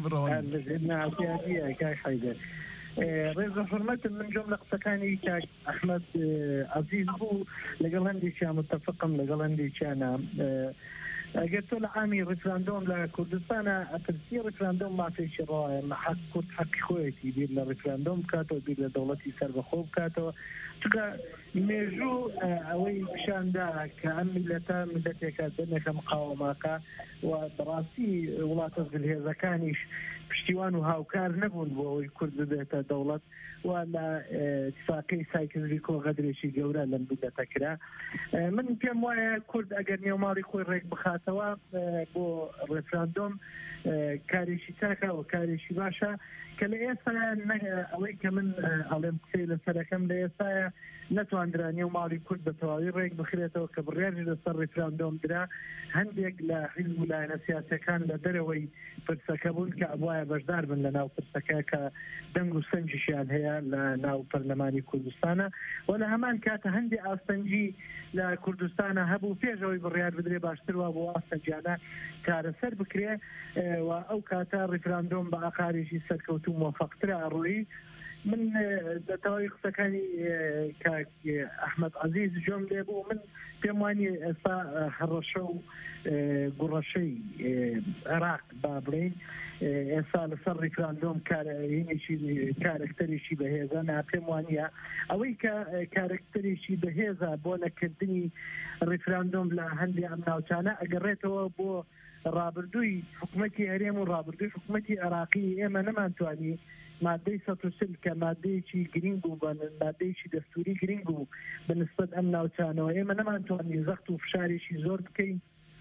R: کاک حەیدەر ڕێزە حرمەتم من جۆم لە قسەکانی کاک ئەحمەد عەزیز بوو لەگەڵ هەندێکیان متفقم لەگەڵ هەندێکیانە ئەگەر تۆ لە عامی ڕێفراندۆم لە کوردستانە ئەپرسی ڕێفراندۆم مافێکی ڕایە حەق کورد حەقی خۆیەتی بیر لە ڕێفراندۆم بکاتەوە بیر لە دەوڵەتی سەربەخۆ بکاتەوە چونکە مێژوو ئەوەی پیشاندا کە ئەم میلەتە میلەتێکە دەنێکە مقاوەماکە و بەڕاستی وڵاتە زلهێزەکانیش پشتیوان و هاوکار نەبوون بۆ ئەوەی کورد ببێتە دەوڵەت و لە اتفاقی سایکردی کۆغەدرێکی گەورە لەم میلەتە کرا من پێم وایە کورد ئەگەر نێوماڵی خۆی ڕێک بخاتەوە بۆ ڕێفراندۆم کارێکی چاکە و کارێکی باشە کە لە ئێستا ئەوەی کە من ئەڵێم قسەی لەسەرەکەم لە ئێستاە نەتواندرا نێوماڵی کورد بە تەواوی ڕێک بخرێتەوە کە بڕیاری لەسەر ڕێفراندۆم درا هەندێک لە حیزب و لایەنە سیاسەکان لە دەرەوەی پرسەکە بوون کە ئەوایە بەشدار بن لە ناو پرسەکە کە دەنگ و سەنجیشیان هەیە لە ناو پەرلەمانی کوردستانە و لە هەمان کاتە هەندێک ئاستەنجی لە کوردستانە هەبوو پێشەوەی بڕیار بدرێ باشتروا بۆ ئاستەنجیانە کارەسەر بکرێ و ئەو کاتە ڕێفراندۆم بە ئاقارێکی سەرکەوتو مۆفەقترە ئەڕۆیی من دەتەوەی قسەکانی کاک ئەحمەد عەزیز جۆم لێ بوو من پێم وانی ئێستا هەڕەشە و گوڕەشەی عێراق با بڵێن ئێستا لەسەر ڕێفراندۆم کارکتەرێکی بەهێزە نا پێم وانە ئەوەی کە کارکتەرێکی بەهێزە بۆ نەکردنی ڕێفراندۆم لە هەندی ئەم ناوچانە ئەگەڕێتەوە بۆ ڕابردووی حکوومەتی هەرێم و ڕابردووی حکوومەتی عێراقی ئێمە نەمانتوانی مادەی سەد و سل کە مادەیەکی گرنگ و مادەیەکی دەستوری گرنگ و بەنسبەت ئەم ناوچانەوە ئێمە نەمانتوانی زەخت و فشارێکی زۆر بکەین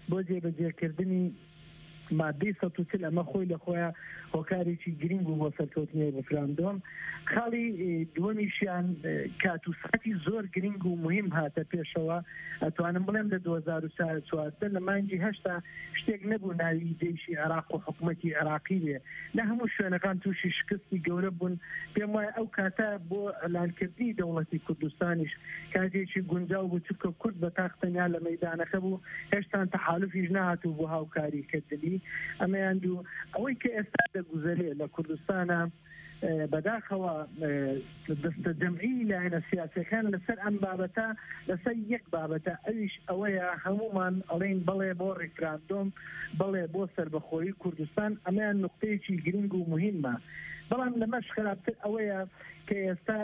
R: بۆ جێبەجێکردنی مادەی سەوتوتل ئەمە خۆی لە خۆیان هۆکارێکی گرنگ و بۆ سەرکەوتنی ڕفراندۆم. خاڵی دووەمیشیان کات و ساتی زۆر گرنگ و مهم هاتە پێشەوە. ئەتوانم بڵێم لە دوو هەزار و چواردە لە مانگی هەشتا شتێک نەبوو ناوی جێیشی عێراق و حکوومەتی عێراقی بێ، لە هەموو شوێنەکان تووشی شکستی گەورە بوون. پێم وایە ئەو کاتە بۆ ئەلانکردنی دەوڵەتی کوردستانیش کاتێکی گونجاو بوو، چونکە کورد بە تاقتەنیا لە مەیدانەکە بوو، هێشتا تەحالوفیش نهاتوو بۆ هاوکاریکردنی. ئەمەیان دوو ئەوەی کە ئێستا دەگوزەرێ لە کوردستانە بەداخەوە دەستە جەمعی لایەنە سیاسەکان لەسەر ئەم بابەتە، لەسەر یەک بابەتە، ئەویش ئەوەیە هەمومان ئەڵێن بەڵێ بۆ ڕیفراندۆم، بەڵێ بۆ سەربەخۆیی کوردستان. ئەمەیان نقطەیەکی گرنگ و مهمە. بەڵام لەمەش خراپتر ئەوەیە کە ئێستا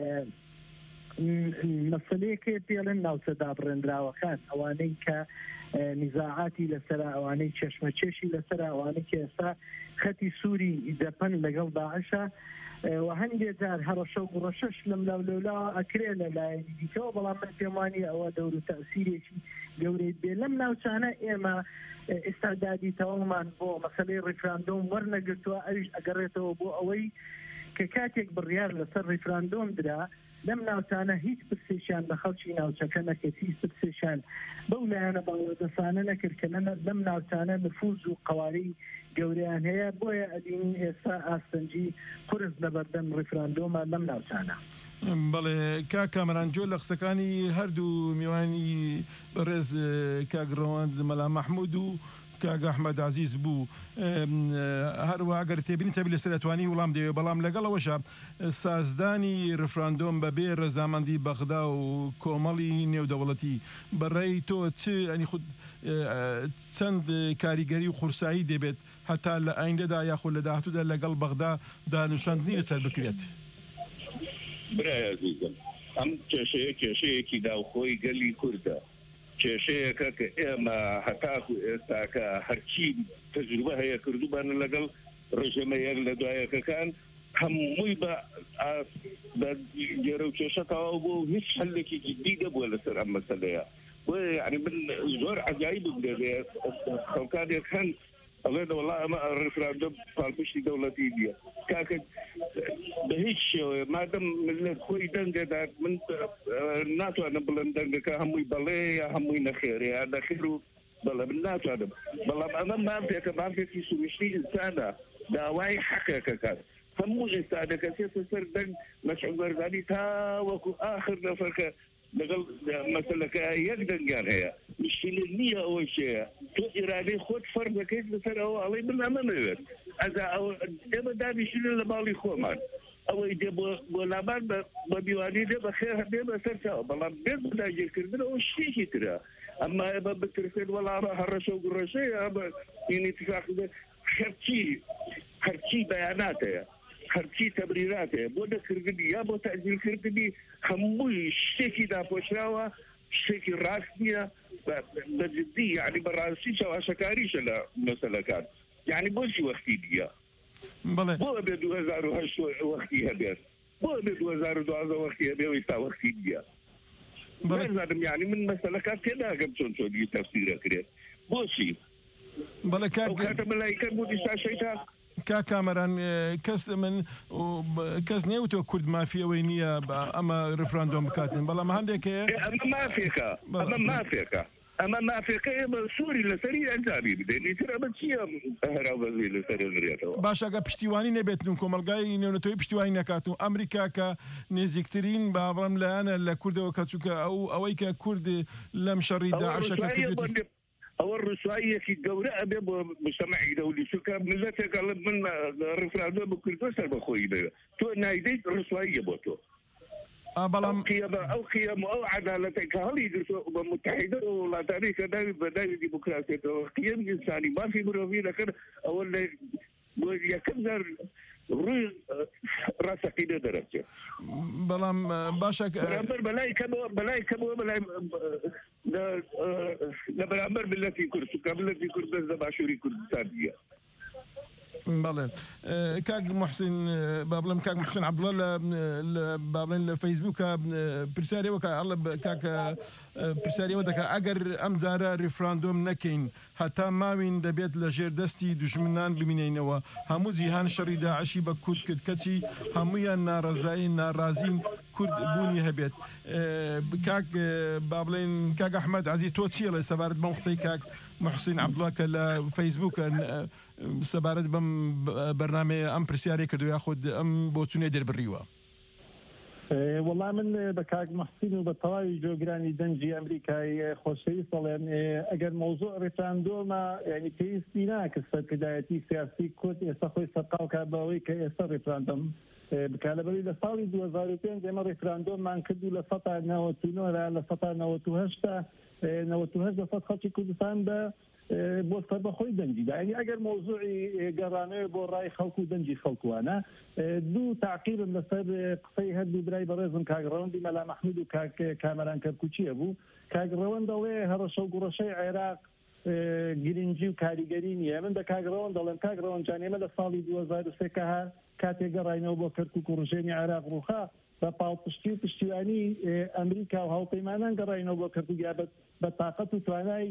R: مەسەلەیەکێ پێڵێن ناوچە دابڕێنراوەکان، ئەوانەی کە نزاعاتی لەسەر، ئەوانەی چەشمەچێشی لەسەر، ئەوانەی کە ئێستا خەتی سووری دەپەن لەگەڵ داعشە و هەندێک جار هەڕەشە و گوڕەشەش لەم لەولەولا ئەکرێ لە لایەنی دیکەوە. بەڵام من پێم وانیە ئەوە دەور و تەئسیرێکی گەورەی بێ لەم ناوچانە. ئێمە ئێستادادی تەواومان بۆ مەسەلەی ڕیفراندۆم وەرنەگرتووە، ئەویش ئەگەڕێتەوە بۆ ئەوەی کە کاتێک بڕیار لەسەر ڕیفراندۆم درا لەم ناوچانە هیچ پرسێشیان بە خەڵکی ناوچەکە نەکرد، هیچ پرسێشیان بەو لایەنە باوەدەسانە نەکرد کە لەم ناوچانە نفوذ و قەوارەی گەورەیان هەیە. بۆیە ئەدین ئێستا ئاستەنجی قورس لەبەردەم ڕیفراندۆمە لەم ناوچانە.
P: بەڵێ کا کامەران جۆ لە قسەکانی هەردوو میوانی بەڕێز کاگڕەوەند مەلا مەحموود و کاگە ئەحمەد عەزیز بوو. هەروە ئەگەر تێبینی تەبی لەسەر ئەتوانی وەڵام دەوێ، بەڵام لەگەڵەوەشە سازدانی ڕفراندۆم بەبێ ڕەزامەندی بەغدا و کۆمەڵی نێودەوڵەتی بەڕێی تۆ چ ئەنی خود چەند کاریگەری و قورسایی دەبێت هەتا لە ئایندەدا یاخود لە داهاتوودا لەگەڵ بەغدا دانوشاندنی لەسەر بکرێت؟
Q: برای عزیزم، ئەم کێشەیە کێشەیەکی داوخۆی گەلی کوردە، کێشەیەکە کە ئێمە هەتاکو ئێستاکە هەرچی تەجروبە هەیە کردوبان لەگەڵ ڕژەمەیەک لە دوایەکەکان هەمووی بە گێرە و کێشە تەواو بوو، هیچ هەلێکی جدی دەبووە لەسەر ئەم مەسەلەیە. یعنی من زۆر عەجایب بدەبێت خەڵکانێک هەن ئەڵێ وەڵا ئەمە ڕیفراندۆم پاڵپشتی دەوڵەتی نییە. کاکە بە هیچ شێوەیە مادەم ملت خۆی دەنگەدات، من ناتوانم بڵێم دەنگەکە هەمووی بەڵێ یا هەمووی نەخێرە یا نەخێر و بەڵێ من ناتوانم. بەڵام ئەمە مافێکە مافێکی سروشتی ئینسانە، داوای حەقێکە کات. هەموو ئێستادەکە چێتە سەر دەنگ مەسعود بەرزانی تا وەکو ئاخر نەفەرکە لەگەڵ مەسەلەکە یەک دەنگیان هەیە. مشکلە نییە ئەوەی شەیە تۆ ئیرادەی خۆت فەرض دەکەیت لەسەر ئەوە ئەڵێ من ئەمە نەوێت، ئەگا ئێمە دابیشینە لە باڵی خۆمان، ئەوەی دێ بۆ لابان بە بیوانی دێ بەخێر هەبێ بەسەر چاوە، بەڵام بێت بەداگیرکردن ئەوە شتێکی ترە. ئەمما ئێمە بترسێت وەڵامە هەڕەشە و گوڕەشەیە بە ئین اتفاق هەرچی هەرچی بەیانات هەیە، هەرچی تەبریرات هەیە بۆ دەکردنی یا بۆ تەعجیلکردنی هەمووی شتێکی داپۆشراوە، شتێکی ڕاست نییە بەجددی، یعنی بەڕاستی چاواشەکاریشە لە مەسەلەکان. یعنی بۆچی وەختی دیە؟ بۆ بێ دوو هەزار و هەشت وەختی هەبێت، بۆ بێ دوو هەزار و دوازدە وەختی هەبێ و ئێستا وەختی دیە؟ نازانم، یعنی من مەسەلەکان تێناگەم چۆن چۆنی تەفسیرەکرێت. بۆچی؟
P: بەڵێ
Q: کاتە مەلایکە بوو دیستا شەیتان
P: کا کامەران کەس من کەس نێوتۆ کورد مافیەوەی نییە ئەمە ڕفراندۆم بکاتن، بەڵام هەندێک هەیە
Q: ئەمە مافێکە، ئەمە مافێکە، ئەمە مافێکە ئێمە سووری لەسەری ئەنجامی بدەین. ئیتر ئەمە چییە هەراوەزی لەسەر درێتەوە؟
P: باش ئەگە پشتیوانی نەبێتن کۆمەلگای نێونەتەوەی پشتیوانی نەکاتون. ئەمریکا کە نێزیکترین با بڵێم لایەنە لە کوردەوە کە چووکە ئەو ئەوەی کە کورد لەم شەڕی داعشەکە کردوێتی
Q: ئەوە ڕسواییەکی گەورە ئەبێ بۆ مجتەمەعی دەولی، چونکە ملەتێک ئەڵێ من ڕیفراندۆم بکردووە سەربەخۆیی دەوێت، تۆ نایدەیت ڕسواییە بۆ تۆ.
P: بەڵام
Q: ئەو قیەم و ئەو عەدالەتەی کە هەڵی گرتووە بە متحیدە وڵاتانەی کە داوی بەداوی دیموکراسیەتەوە قیەم ئینسانی مافی مرۆڤی دەکەن، ئەوە لە یەکەم جار ڕووی ڕاستەقینە دەرەچێت.
P: بەڵام باشە
Q: بەلای کەمەوە بەلای کەمەوە بەلای لە بەرامبەر ملەتی کورد، چونکە ملەتی کورد بەس لە باشووری کوردستان نییە.
P: بەڵێ کاک محسن با بڵێم کاک محسن عەبدوڵڵا لە با بڵێن لە فەیسبووکە پرسیارەوە کاکە پرسیارەوە دەکات ئەگەر ئەم جارە ریفراندۆم نەکەین هەتا ماوین دەبێت لە ژێر دەستی دوژمنان ببینینەوە هەموو جیهان شەڕی داعشی بە کورد کرد کەچی هەمویان ناڕەزایی ناڕازین کورد بوونی هەبێت کاک با بڵێن کاک ئەحمەد عەزیز تۆ چیە لە سەبارەت بەم قسەی کاک محسن عەبدوڵڵا کە لە فەیسبووکە سەبارەت بەم بەرنامەیە ئەم پرسیارێک کردو یاخود ئەم بۆچوونێ دەربڕیوە؟
R: وەڵا من بە کاک محسین و بە تەواوی جۆگرانی دەنجی ئەمریکای خۆشەویست دەڵێن ئەگەر مۆزوع ڕێفراندۆمە یعنی پێویستی ناکە سەرکردایەتی سیاسی کورد ئێستا خۆی سەرقاڵ کات بەوەی کە ئێستا ڕێفراندۆم بکات لەبەرەوەی لە ساڵی دوو هەزار و پێنج ئێمە ڕێفراندۆممان کردو لە سەدا نەوەت و نۆ لە سەدا نەوەت و هەشتا نەوەت و هەشت دەسەد خەڵکی کوردستان بە بۆ سەربەخۆی دەنجیدا ینی ئەگەر مۆزوعی گەڕانەوە بۆ ڕای خەڵکو و دەنجی خەڵکوانە دوو تاقیبم لەسەر قسەی هەردوو برای بەڕێزم کاک ڕەوەندی مەلا مەحموود و کاک کامەران کەرکوچیە بوو کاک ڕەوەند دەڵێ هەڕەشە و گوڕەشەی عێراق گرنگی و کاریگەری نییە من بە کاک ڕەوەند دەڵێم کاک ڕەوەند جان ئێمە لە ساڵی دوو هەزار و سێ کە کاتێک گەڕاینەوە بۆ کەرکووک و ڕژێمی عێراق ڕووخا بە پاڵپشتی و پشتیوانی ئەمریکا و هاوپەیمانان گەڕاینەوە بۆ کەرکووک یا بە تاقەت و توانای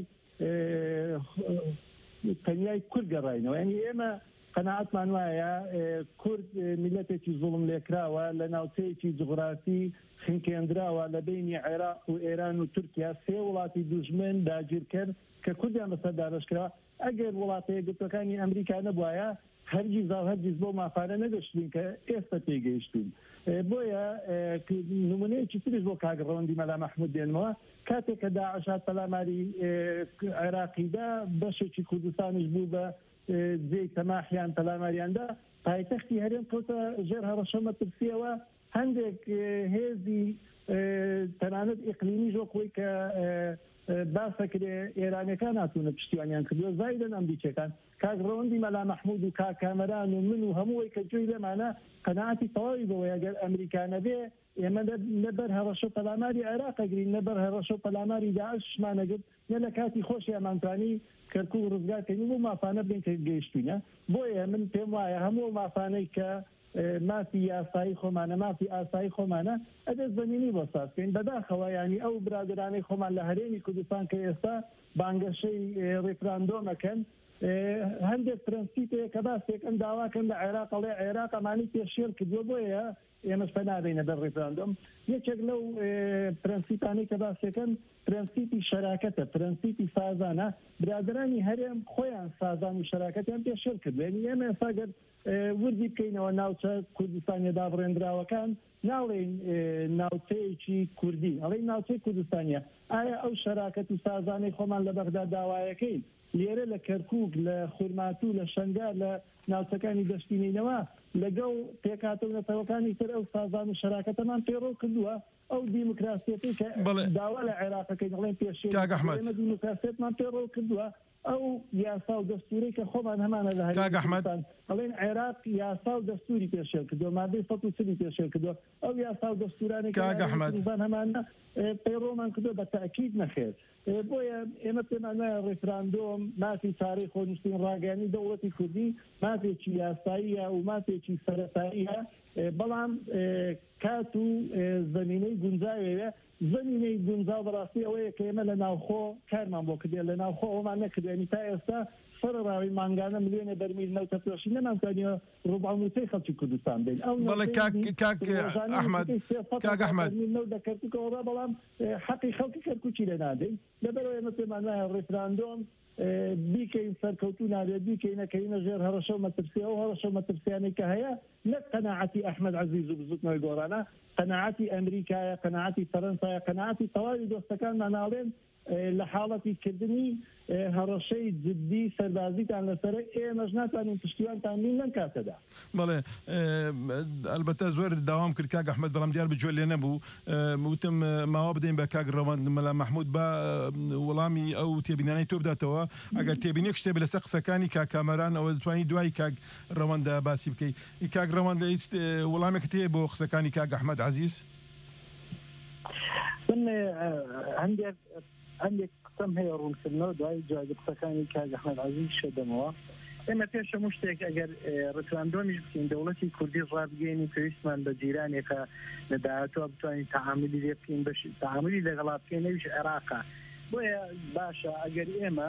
R: تەنیای کورد گەڕاینەوە ینی ئێمە قەناعەتمان وایە کورد میلەتێکی زوڵم لێکراوە لە ناوچەیەکی جوغرافی خنکێنراوە لە بینی عێراق و ئێران و تورکیا سێ وڵاتی دوژمن داگیر کرد کە کوردیان بەسەر دابشکرا ئەگەر وڵاتە یەکگرتوەکانی ئەمریکا نەبوایە هەرگیز هەرگیز بۆ مافانە نەگەشتین کە ئێستا پێگەیشتین بۆیە نمونەیەکی تریش بۆ کاک ڕەوەندی مەلا مەحموود دێنمەوە کاتێک کە داعش هات پەلاماری عێراقیدا بەشێکی کوردستانیش بوو بە جێی تەماحیان پەلاماریاندا پایتەختی هەرێم کەوتە ژێر هەڕەشە مەترسیەوە هەندێک هێزی تەنانەت ئیقلیمیش وەکوەی کە باسەکرێ ئێرانەکان هاتوونە پشتیوانیان کردووە زایدەن ئەمریکیەکان کاک ڕەوەندی مەلا مەحموود و کاک کامەران و من و هەمووی کە گوێی لێمانە قەناعەتی تەواوی بەوەی ئەگەر ئەمریکا نەبێ ئێمە لەبەر هەڕەشە و پەلاماری عێراقەگرین لەبەر هەڕەشە و پەلاماری داعشمانەگرت نە لە کاتی خۆشی ئەمانتوانی کەرکوو ڕزگارکردنی بۆ مافانە بین کە گەیشتوینە بۆیە من پێم وایە هەموو مافانەی کە مافی یاسایی خۆمانە مافی ئاسایی خۆمانە ئەدەست بەنینی بۆ سازکەین بەداخەوە ینی ئەو برادرانەی خۆمان لە هەرێمی کوردستان کە ئێستا بانگەشەی ڕێفراندۆمەکەن هەندێک پرەنسیپێک کە باسێکم داواکەن لە عێراق ئەڵێ عێراق ئەمانی پێشێل کردووە بۆیە ئێمە پەنابێنە بەر ڕێفراندۆم یەکێک لەو پرەنسیپانەی کە باسێکن پرەنسیپی شەراکەتە پرەنسیپی سازانە برادرانی هەرێم خۆیان سازان و شەراکەتیان پێشێل کردووە ینی ئێمە ئێستا وردی بکەینەوە ناوچە کوردستانیەدا بڕێنراوەکان ناڵێن ناوچەیەکی کوردی ئەڵێ ناوچەی کوردستانیە ئایا ئەو شەراکەت و سازانەی خۆمان لە بەغدا داوایەکەین لێرە لە کەرکووک لە خورماتوو لە شەنگار لە ناوچەکانی دەشتینینەوە لەگەڵ پێکاتەونەتەوەکانی تر ئەو سازان و شەراکەتەمان پێڕۆ کردووە ئەو دیموکراسیەتی کە داوا لە عێراقەکەی دەڵێن پێشێ ئێمە دیموکراسیەتمان پێڕۆ کردووە ئەو یاسا و دەستوری کە خۆمان هەمانە لە هەرێمستان ئەڵێن عێراق یاسا و دەستوری پێشێل کردووە مادەی سەد و چلی پێشێل کردووە ئەو یاسا و دەستورانی کە هەمانە پەیڕۆمان کردووە بە تاکید نەخێت بۆیە ئێمە پێمان وایە ڕێفراندۆم مافی تاریخ و نووسین ڕاگەیاندنی دەوڵەتی کوردی مافێکی یاساییە و مافێکی سەرەتاییە بەڵام کات و زەمینەی گونجاوێ زمینەی گونجاو بەڕاستی ئەوەیە کە ئێمە لە ناوخۆ کارمان بۆ کردێ لە ناوخۆ ئەومان نەکردێنی تا ئێستا سەرڕاوی مانگانە ملیۆنە بەرمیل نەوتە پێشی نەمانتوانیوە ڕووباونوتەی خەڵکی کوردستان بین
P: بەڵێ کاک ئەحمەد کاک ئەحمەد
R: نەو دەکەرتکەوە بەڵام حەقی خەڵکی کەرکوچی لێ نادەین لەبەرەوە ئێمە پێمان وایە ڕێفراندۆم بیکەین سەرکەوتو نابێت بیکەین نەکەینە ژێر هەڕەشە و مەترسیە و هەڕەشە و مەترسیانەی کە هەیە نەک قەناعەتی ئەحمەد عەزیز و بزوتنەوەی گۆڕانە قەناعەتی ئەمریکایە قەناعەتی فەرەنسایە قەناعەتی تەواوی دۆستەکانمان ناڵێن لە حاڵەتی کردنی هەڕەشەی جدی سەربازیتان لەسەر ئێمەش ناتوانین پشتیوانتان بین لەم کاتەدا
P: بەڵێ ئەلبەتە زۆر داوام کرد کاک ئەحمەد بەڵام دیار بجوێ لێ نەبوو وتم ماوە بدەین بە کاک ڕەوەند مەلا مەحموود بە وەڵامی ئەو تێبینانەی تۆ بداتەوە ئەگەر تێبینێک شتێ لەسەر قسەکانی کاک کامەران ئەوە دەتوانانی دوای کاک ڕەوەندە باسی بکەیت کاک ڕەوەندە هیچ وەڵامێکت هەیە بۆ قسەکانی کاک ئەحمەد عەزیز؟
R: من هەندێک هەندێک قسەم هەیە ڕوونکردنەوە دوای جواب قسەکانی کاک ئەحمەد عەزیز شەدەمەوە
C: ئێمە پێش هەموو شتێک ئەگەر ڕفراندۆمیش بکەین دەوڵەتی کوردی ڕابگەینی پێویستمان بە جیرانێکە لە داهاتوە بتوانین تەعاملی لێ بکەین بەش تەعاملی لەگەڵا بکەین نەویش عێراقا بۆیە باشە ئەگەر ئێمە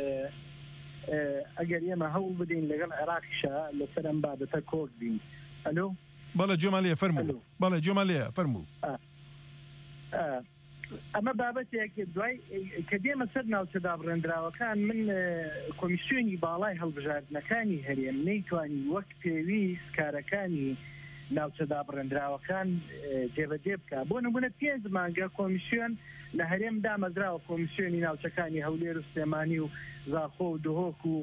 C: ئەگەر ئێمە هەوڵ بدەین لەگەڵ عێراقیشە لەسەر ئەم بابەتە کۆک بین. ئەلۆ
P: بەڵێ جۆمالیە فەرموو بەڵێ جۆمالیە فەرموو
C: ئەمە بابەتێک دوای کە دێمە سەر ناوچەدا بڕێنراوەکان من کۆمیسیۆنی باڵای هەڵبژاردنەکانی هەرێم نەیتوانی وەک پێویست کارەکانی ناوچەدا بڕێنراوەکان جێبەجێ بکە بۆ نمونە پێنج مانگە کۆمیسیۆن لە هەرێم دامەزراوە کۆمیسیۆنی ناوچەکانی هەولێر و سلێمانی و زاخۆ و دهۆک و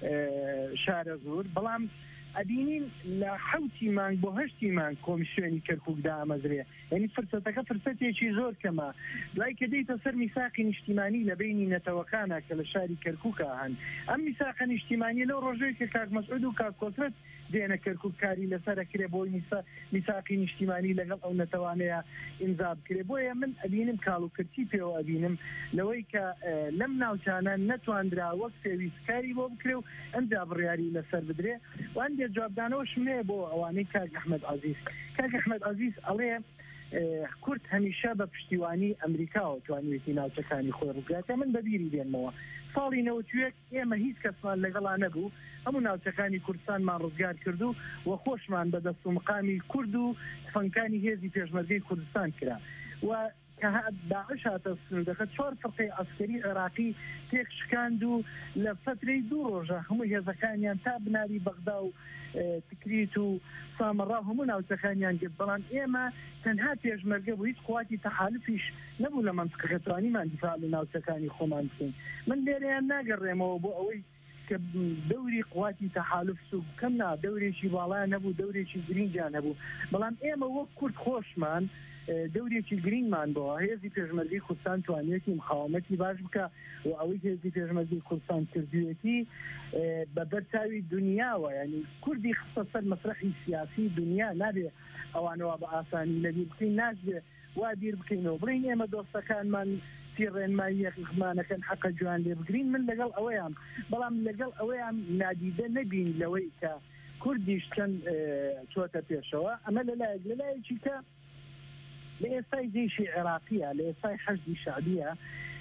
C: شارە زۆر بەڵام ئەبینین لە حوتی مانگ بۆ هەشتی مانگ کۆمیسیۆنی کەرکووکدا ئەمەزرێ یعنی فرسەتەکە فرسەتێکی زۆر کەمە دوای کە دەیتە سەر میساقی نیشتیمانی لە بینی نەتەوەکانە کە لە شاری کەرکووکە هەن ئەم میساقە نیشتیمانی لەو ڕۆژەی کە کاک مەسعود و کاک کۆترت دێنە کەرکووک کاری لەسەرەکرێ بۆی میساقی نیشتیمانی لەگەڵ ئەو نەتەوانەیە ئیمزا بکرێ بۆیە من ئەبینم کاڵوکردی پێوە ئەبینم لەوەی کە لەم ناوچانە نەتواندرا وەک پێویستکاری بۆ بکرێ و ئەمجا بڕیاری لەسەر بدرێ وان دێ جوابدانەوەشم هەیە بۆ ئەوانەی کاک ئەحمەد عەزیز کاک ئەحمەد عەزیز ئەڵێ کورد هەمیشە بە پشتیوانی ئەمریکاوە توانیوێتی ناوچەکانی خۆی ڕووگاتە من بەبیری دێنمەوە ساڵی نەوەتوێک ئێمە هیچ کەسمان لەگەڵا نەبوو هەموو ناوچەکانی کوردستانمان ڕزگار کردو و خۆشمان بە دەست و مقامی کورد و فەنکانی هێزی پێشمەرگەی کوردستان کرا و کە داعش هاتە سنوودەکە چوار فەرقەی عەسکەری عێراقی تێک شکاند و لە فترەی دوو ڕۆژە هەموو هێزەکانیان تا بناری بەغدا و تکریت و سامەڕا هەموو ناوچەکانیان گرت بەڵام ئێمە تەنها پێشمەرگە بوو هیچ قوواتی تەحالوفیش نەبوو لە مەنتیقەکە توانیمان دیفاع لە ناوچەکانی خۆمان بکەین من لێرەیان ناگەڕێمەوە بۆ ئەوەی کە دەوری قوواتی تەحالوف سوک کەم نا دەورێکی باڵایان نەبوو دەورێکی گرینجیان هەبوو بەڵام ئێمە وەک کورد خۆشمان دەورێکی گرینگمان بۆ هێزی پێشمەرگەی کوردستان توانێتی مخاومەتی باش بکە و ئەوەی هێزی پێشمەرگەی کوردستان کردوێتی بە بەرچاوی دنیاوە ینی کوردی خستە سەر مەسرەحی سیاسی دنیا نابێ ئەوانەوە بە ئاسانی لەبیر بکەین ناشبێ وا بیر بکەینەوە بڵین ئێمە دۆستەکانمان ڕێنماییەکمانەکەن حەقە جوان لێ بگرین من لەگەڵ ئەوەیان بەڵام لەگەڵ ئەوەیان نادیدە نەبین لەوەی کە کوردیش چەند چۆتە پێشەوە ئەمە لەلایەک لەلایەکی کە لە ئێستای دەیشی عێراقیە لە ئێستای حەشدی شعبیە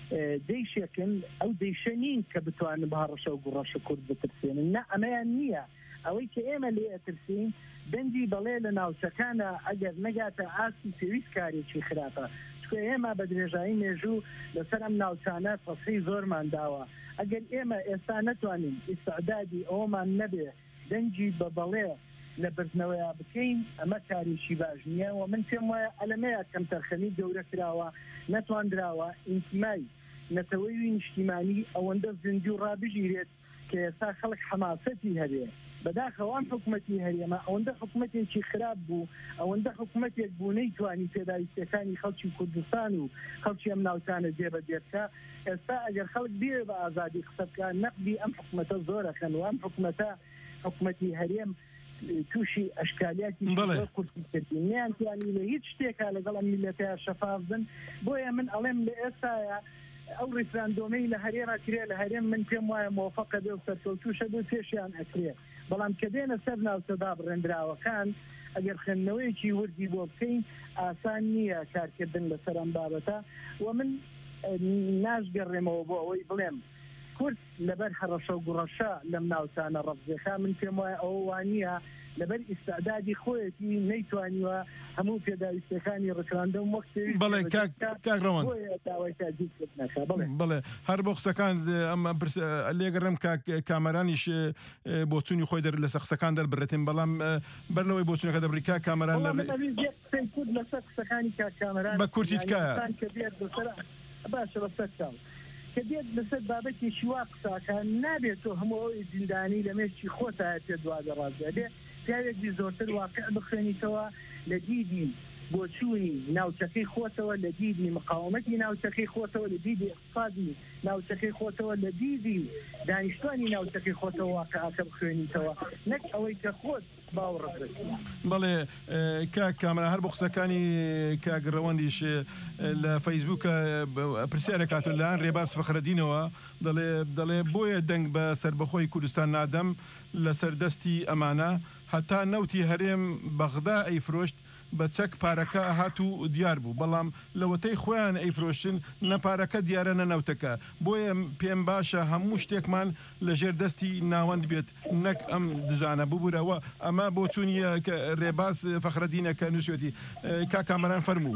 C: دەیشێکن ئەو دەیشە نین کە بتوانن بە ڕەشە و گوڕەشە کورد بترسێنن نە ئەمەیان نییە ئەوەی کە ئێمە لێ ئەترسین دەنجی بەڵێ لە ناوچەکانە ئەگەر نەگاتە ئاستی پێویست کارێکی خراپە ئێمە بە درێژایی مێژوو لەسەر ئەم ناوچانە فەسەی زۆرمان داوە ئەگەر ئێمە ئێستا نەتوانین ئیستعدادی ئەومان نەبێ دەنجی بە بەڵێ لە برزنەوەیە بکەین ئەمە کاریشی باش نییە و من پێم وایە ئەلەمەیە کەم تەرخەمی گەورە کراوە نەتواندراوە ئینتیمای نەتەوەی نیشتیمانی ئەوەندە زیندوی و ڕابژیرێت کە ئێستا خەڵک حەماسەتی هەبێ بەداخەوان حکوومەتی هەرێمە ئەوەندە حکوومەتێکی خراپ بوو ئەوەندە حکوومەتێک بوو نەیتوانی پێداویستەکانی خەڵکی کوردستان و خەڵکی ئەم ناوچانە جێبەجێبکە ئێستا ئەگەر خەڵک بێ بە ئازادی قسە بکە نەقدی ئەم حکوومەتە زۆرەکەن و ئەم حکوومەتە حکوومەتی هەرێم تووشی ئەشکالیاتی کردیان توانی لە هیچ شتێکە لەگەڵ ئەم میلەتەیە شەفاف بن بۆیە من ئەڵێم لە ئێستاە ئەو ڕیفراندۆمەی لە هەرێمە کرێ لە هەرێم من پێم وایە مۆفەقە بێ و سەرکەوتووشە بێ پێشیان ئەکرێ بەڵام کە دێنە سەر ناوچەدا بڕێنراوەکان ئەگەر خوێندنەوەیەکی وردی بۆ بکەین ئاسان نییە کارکردن لەسەر ئەم بابەتە و من ناشگەڕێمەوە بۆ ئەوەی بڵێم کورد لەبەر هەڕەشە و گوڕەشە لەم ناوچانە ڕەفزێخا من پێم وایە ئەوە وانییە لەبەر ئیستعدادی خۆیەتی نەیتوانیوە هەموو پێداویستەکانی ڕفراندۆم وەک
P: بەڵێ کاکڕەوەن بڵێ هەر بۆ قسەکان ئەمە لێگەڕم کامەرانیش بۆ چوونی خۆی دەر لە سەقسەکان دەربڕێتین بەڵام بەر لەوەی بۆ چوونەکە دەبریکا کامەران
C: لەسەر قسەکانی کامەران
P: بە کورتی تکایە
C: باشە بەسەر چاو کە دێت لەسەر بابەتێکی وا قساکان نابێت تۆ هەموو ئەوی زیندانی لە مێشتی خۆتە پێ دوادە ڕازێ دێ پیاوێکی زۆرتر واقع بخوێنیتەوە لە دیدی بۆچوونی ناوچەکەی خۆتەوە لە دیدی مقاومەتی ناوچەکەی خۆتەوە لە دیدی اقتصادی ناوچەکەی خۆتەوە لە دیدی دانیشتوانی ناوچەکەی خۆتەوە واقعەکە بخوێنیتەوە نەک ئەوەی کە خۆت
P: بەڵێ کاک کامرا هەر بۆ قسەکانی کاگڕەوەندیش لە فەیسبووکە پرسیارێکاتون لەیان ڕێباز فەخرەدینەوە دەڵێ دەڵێ بۆیە دەنگ بە سربەخۆی کوردستان نادەم لە سەردەستی ئەمانە هەتا نەوتی هەرێم بەغدا ئەیفرۆشت بە چەک پارەکە هات و دیار بوو بەڵام لەوەتەی خۆیان ئەیفرۆشتن نەپارەکە دیارە نەنەوتەکە بۆیە پێم باشە هەموو شتێکمان لە ژێر دەستی ناوەند بێت نەک ئەم دزانە ببوورەوە ئەمە بۆ چوونیە کە ڕێباز فەخرەدینەکە نووسێتی کاکامەران فەرموو.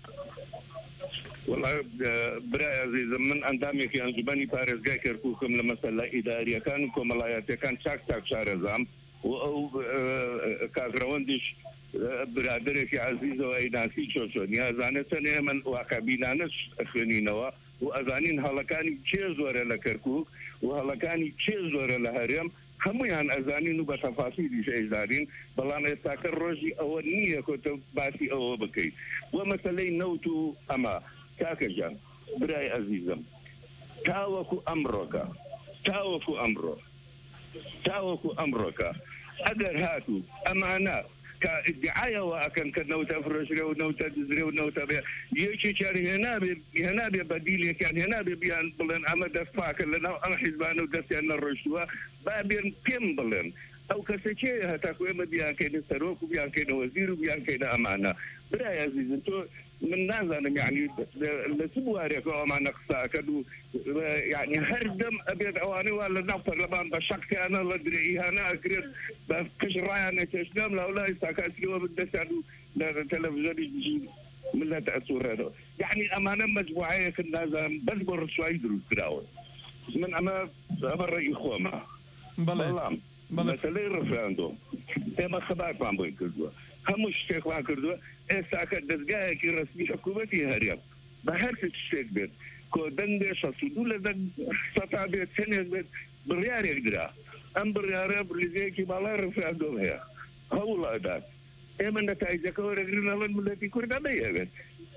Q: والله برای عزیزم من ئەندامێکی ئەنجومەنی پارێزگای کەرکووکم لە مەسەلە ئیداریەکان و کۆمەڵایەتیەکان چاک چاک شارەزام و ئەو کاگڕەوەندیش برادرێکی عزیزەوە ئەیناسی چۆچۆنی ئەزانێت چەنێ من واقعبینانەش خوێنینەوە و ئەزانین هەڵەکانی چێ زۆرە لە کەرکووک و هەڵەکانی چێ زۆرە لە هەرێم هەمویان ئەزانین و بە تەفاسیلیش ئەیزانین بەڵام ئێستاکە ڕۆژی ئەوە نییە کۆتە باسی ئەوە بکەیت وە مەسەلەی نەوت و ئەمە کاکە جان برای عزیزم تاوەکو ئەمڕۆکە تاوەکو ئەمڕۆ تاوەکو ئەمڕۆکە ئەگەر هاتوو ئەمانە کە ئیدعایەوە ئەکەن کە نەوتە فرۆشرێ و نەوتە دزرێ و نەوتە بێ یەکی چار هێنابێ بەدیلێکیان هێنابێ بیان بڵێن ئەمە دەست پاکە لەناو ئەم حیزبانە و دەستیان نەڕۆشتووە با بێن پێم بڵێن ئەو کەسە کێ هەتاکو ئێمە بیانکەینە سەرۆک و بیانکەینە وەزیر و بیانکەینە ئەمانە برای عزیزم تۆ من نازانم یعنی لە چ بوارێکە ئەمانە قساکەن و یعنی هەردەم ئەبێت ئەوانەی وا لە ناو پەرلەمان بە شەقیانە لە درێیهانە ئەکرێت بە کەژڕایانە کێشنام لە وڵای ساکاسیەوە بدەسان و لە تەلەڤیزۆنی ملت ئەسوورێنەوە یعنی ئەمانە مەجموعەیەکن نازانم بەس بۆ ڕسوایی دروست کراوە من ئەمە ئەمە ڕێی خۆمە بەڵام مەسەلەی ڕفراندۆم ئێمە خەبارمان بۆی کردووە هەموو شتێکمان کردووە ئێستاکە دەستگایەکی ڕسمی حکوومەتی هەرێم بە هەر شتێک بێت کۆ دەنگ بێ شەست و دوو لە دەنگ سەتا بێت چەندێک بێت بڕیارێک درا ئەم بڕیارە بریزەیەکی باڵای ڕفراندۆم هەیە هەوڵەدات ئێمە نەتایجەکە وەرەگرنەوەن ملەتی کوردە بەیەوێت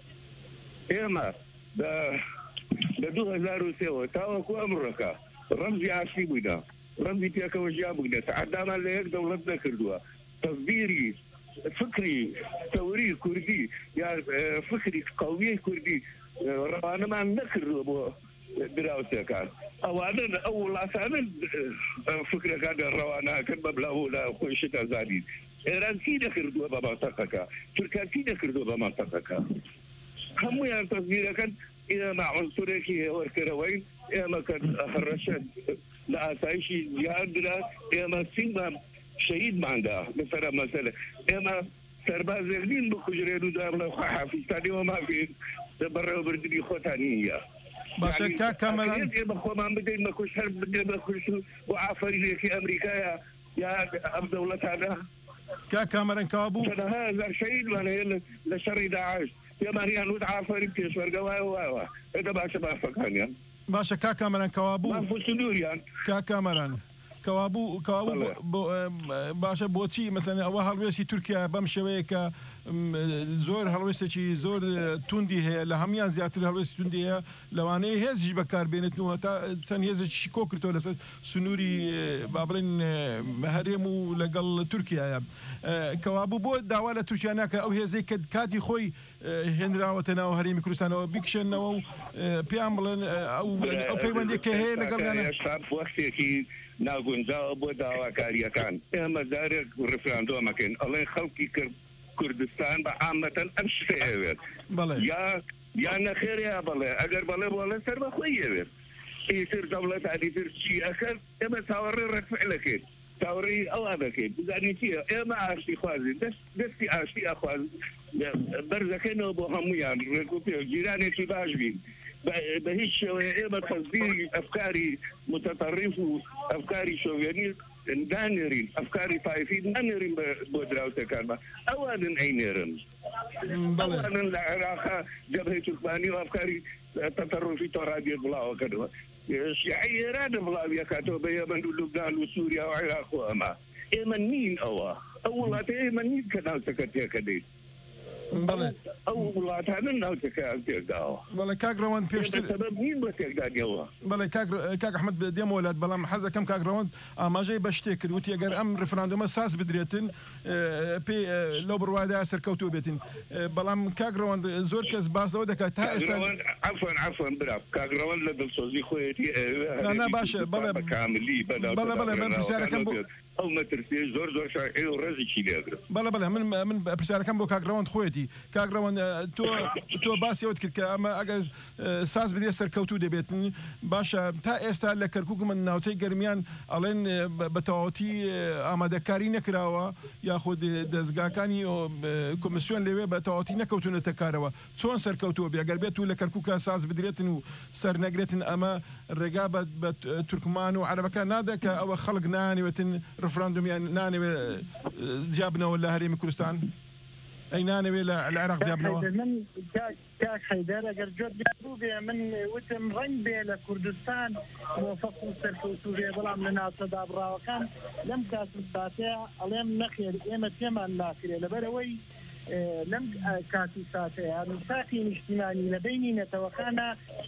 Q: ئێمە لە دوو هەزار و سێەوە تاوەکو ئەمڕۆکە ڕەمزی ئاشتی بووینە ڕەمزی پێکەوە ژیا بووینە سەعەتدامان لە یەک دەوڵەت نەکردووە تەزبیری فکری تەوری کوردی یا فکری قەومیەی کوردی ڕەوانەمان نەکردووە بۆ دراوسەکان ئەوانە ئەو وڵاتانە فکرەکان ڕەوانەکەن بە بڵاو لە خۆی شت ئەزانین ئێران چی نەکردووە بە مانتەقەکە تورکان چی نەکردووە بە مانتەقەکە هەموویان تەزبیرەکەن ئێمە عەنسوورێکی وەرکردەوەین ئێمە کە هەڕەشە لە ئاسایشی جیهان درا ئێمە سینمان شەهیدماندا لەسەر مەسەلە ئێمە سەربازێک نین بکوژرێن و دا بڵێ خوا حافیزتانیەوە مافێن بەڕێوەبردننی خۆتانی نییە
P: باشە کاکامەران
Q: ئێمە خۆمان بدەین مەکوش هەر بدێن بەکوش و بۆ ئافرینێکی ئەمریکایە یا ئەم دەوڵەتانە
P: کاکامەران کاوا بوو
Q: چەندەها هەزار شەهیدمان هەیە لە شەڕی داعش پێمانیان وت ئافرین پێشوەرگە وایە وایەوە ئێدە باشە بافەکانیان
P: باشە کاکامەران کاوا بوو
Q: مافوسنووریان
P: کاکامەران کەوابوو کەوابوو باشە بۆچی مەسەن ئەوە هەڵوێستی تورکیا بەم شێوەیە کە زۆر هەڵوێستێکی زۆر توندی هەیە لە هەمویان زیاتر هەڵوێستی توندی هەیە لەوانەیە هێزیش بەکاربێنێتنەوە تا چەند هێزێکی کۆ کردەوە لەسەر سنووری با بڵێن هەرێم و لەگەڵ تورکیایە کەوابوو بۆ داوا لە تورکیا ناکە ئەو هێزەی کە کاتی خۆی هێنراوەتە ناو هەرێمی کوردستانەوە بیکشێنەوە و پێیان بڵێن ئەو پەیوەندێک کە هەیە لەگەڵیانە
Q: وەختێکی ناگونجاوە بۆ داواکاریەکان ئێمە جارێک ڕفراندۆمەکەین ئەڵێ خەڵکی کرد کوردستان بە عامەتەن ئەم شتە ئەوێت یا یا نەخێریا بڵێ ئەگەر بەڵێ بۆڵێ سەر بەخۆی ئەوێت ئیتر دەوڵەت ئەدیتر چی ئەکەن ئێمە تاوەڕێ ڕەفعلەکەین تاوەڕێی ئەوە دەکەین بزانین چییە ئێمە ئاشتی خوازین دەستی ئاشتی ئەخواز بەرزەکەینەوە بۆ هەمویان ڕێک و پێ جیرانێکی باش بین بە هیچ شێوەیە ئێمە تەزبیری ئەفکاری متەتەڕیف و ئەفکاری شۆڤێنی دانێرین ئەفکاری تایفی نانێرین بۆ دراوسەکانمان ئەوانن ئەینێرن ئەوانن لە عێراقا جەبهەی تورکمانی و ئەفکاری تەتەڕفی تۆڕادیە بڵاوەکەنەوە شیعی ئێرانە بڵاوی ئەکاتەوە بە یەمەن و لوبنان و سووریا و عێراق و ئەمە ئێمە نین ئەوە ئەو وڵاتە ئێمە نین کە ناوچەکە تێکەدەین
P: بەڵێ
Q: ئەو وڵاتانە ناوچەکە تێکداوە
P: بەڵێ کاگڕەوەند پێشتر
Q: نین بە تێکدانیەوە
P: بەڵێ کاک ئەحمەد دێمە وڵات بەڵام حەزەکەم کاگڕەوەند ئاماژەی بە شتێک کرد وتی ئەگەر ئەم ڕفراندۆمە ساز بدرێتن پێی لەو بڕوادای سەرکەوتوو بێتن بەڵام کاگڕەوەند زۆر کەس باسەوە دەکات تا ئێستا
Q: عفوان عفوان برا کاگڕەوەند لە دڵسۆزی خۆیەتی
P: نا باشە بەڵێ
Q: کاملی
P: بەڵێ بەڵێ من پرسیارەکەم بۆ
Q: ئەو مەترسی زۆر زۆر شاعیر و ڕێزێکی لێگرت
P: بەڵێ بەڵێ من من پرسیارەکەم بۆ کاگڕەوەند خۆیەتی کاگڕەوەند تۆ تۆ باسیەوەت کرد کە ئەمە ئەگەر ساز بدرێ سەرکەوتوو دەبێتن باشە تا ئێستا لە کەرکووک من ناوچەی گەرمیان ئەڵێن بە تەواوەتی ئامادەکاری نەکراوە یاخود دەستگاکانی کۆمیسیۆن لەوێ بە تەواوەتی نەکەوتونەتە کارەوە چۆن سەرکەوتووە بێ ئەگەر بێت و لە کەرکووکە ساز بدرێتن و سەر نەگرێتن ئەمە ڕێگا بە تورکمان و عەرەبەکان نادە کە ئەوە خەڵک نانەوێتن ڕفراندۆمیان نانەوێ جیابنەوە لە هەرێمی کوردستان ئەی نانەوێ لە عێراق جیابنەوە
R: من کاک حەیدەر ئەگەر جۆت بوو بێ من وتم ڕەنگ بێ لە کوردستان مۆفەق و سەرکەوتوو بێ بەڵام لە ناوچە دابڕاوەکان لەم کاتساتەیە ئەڵێم نەخێر ئێمە تێمان ناکرێت لەبەرەوەی لەم کاتی ساتەیە ساقی نیشتیمانی لە بینی نەتەوەکانە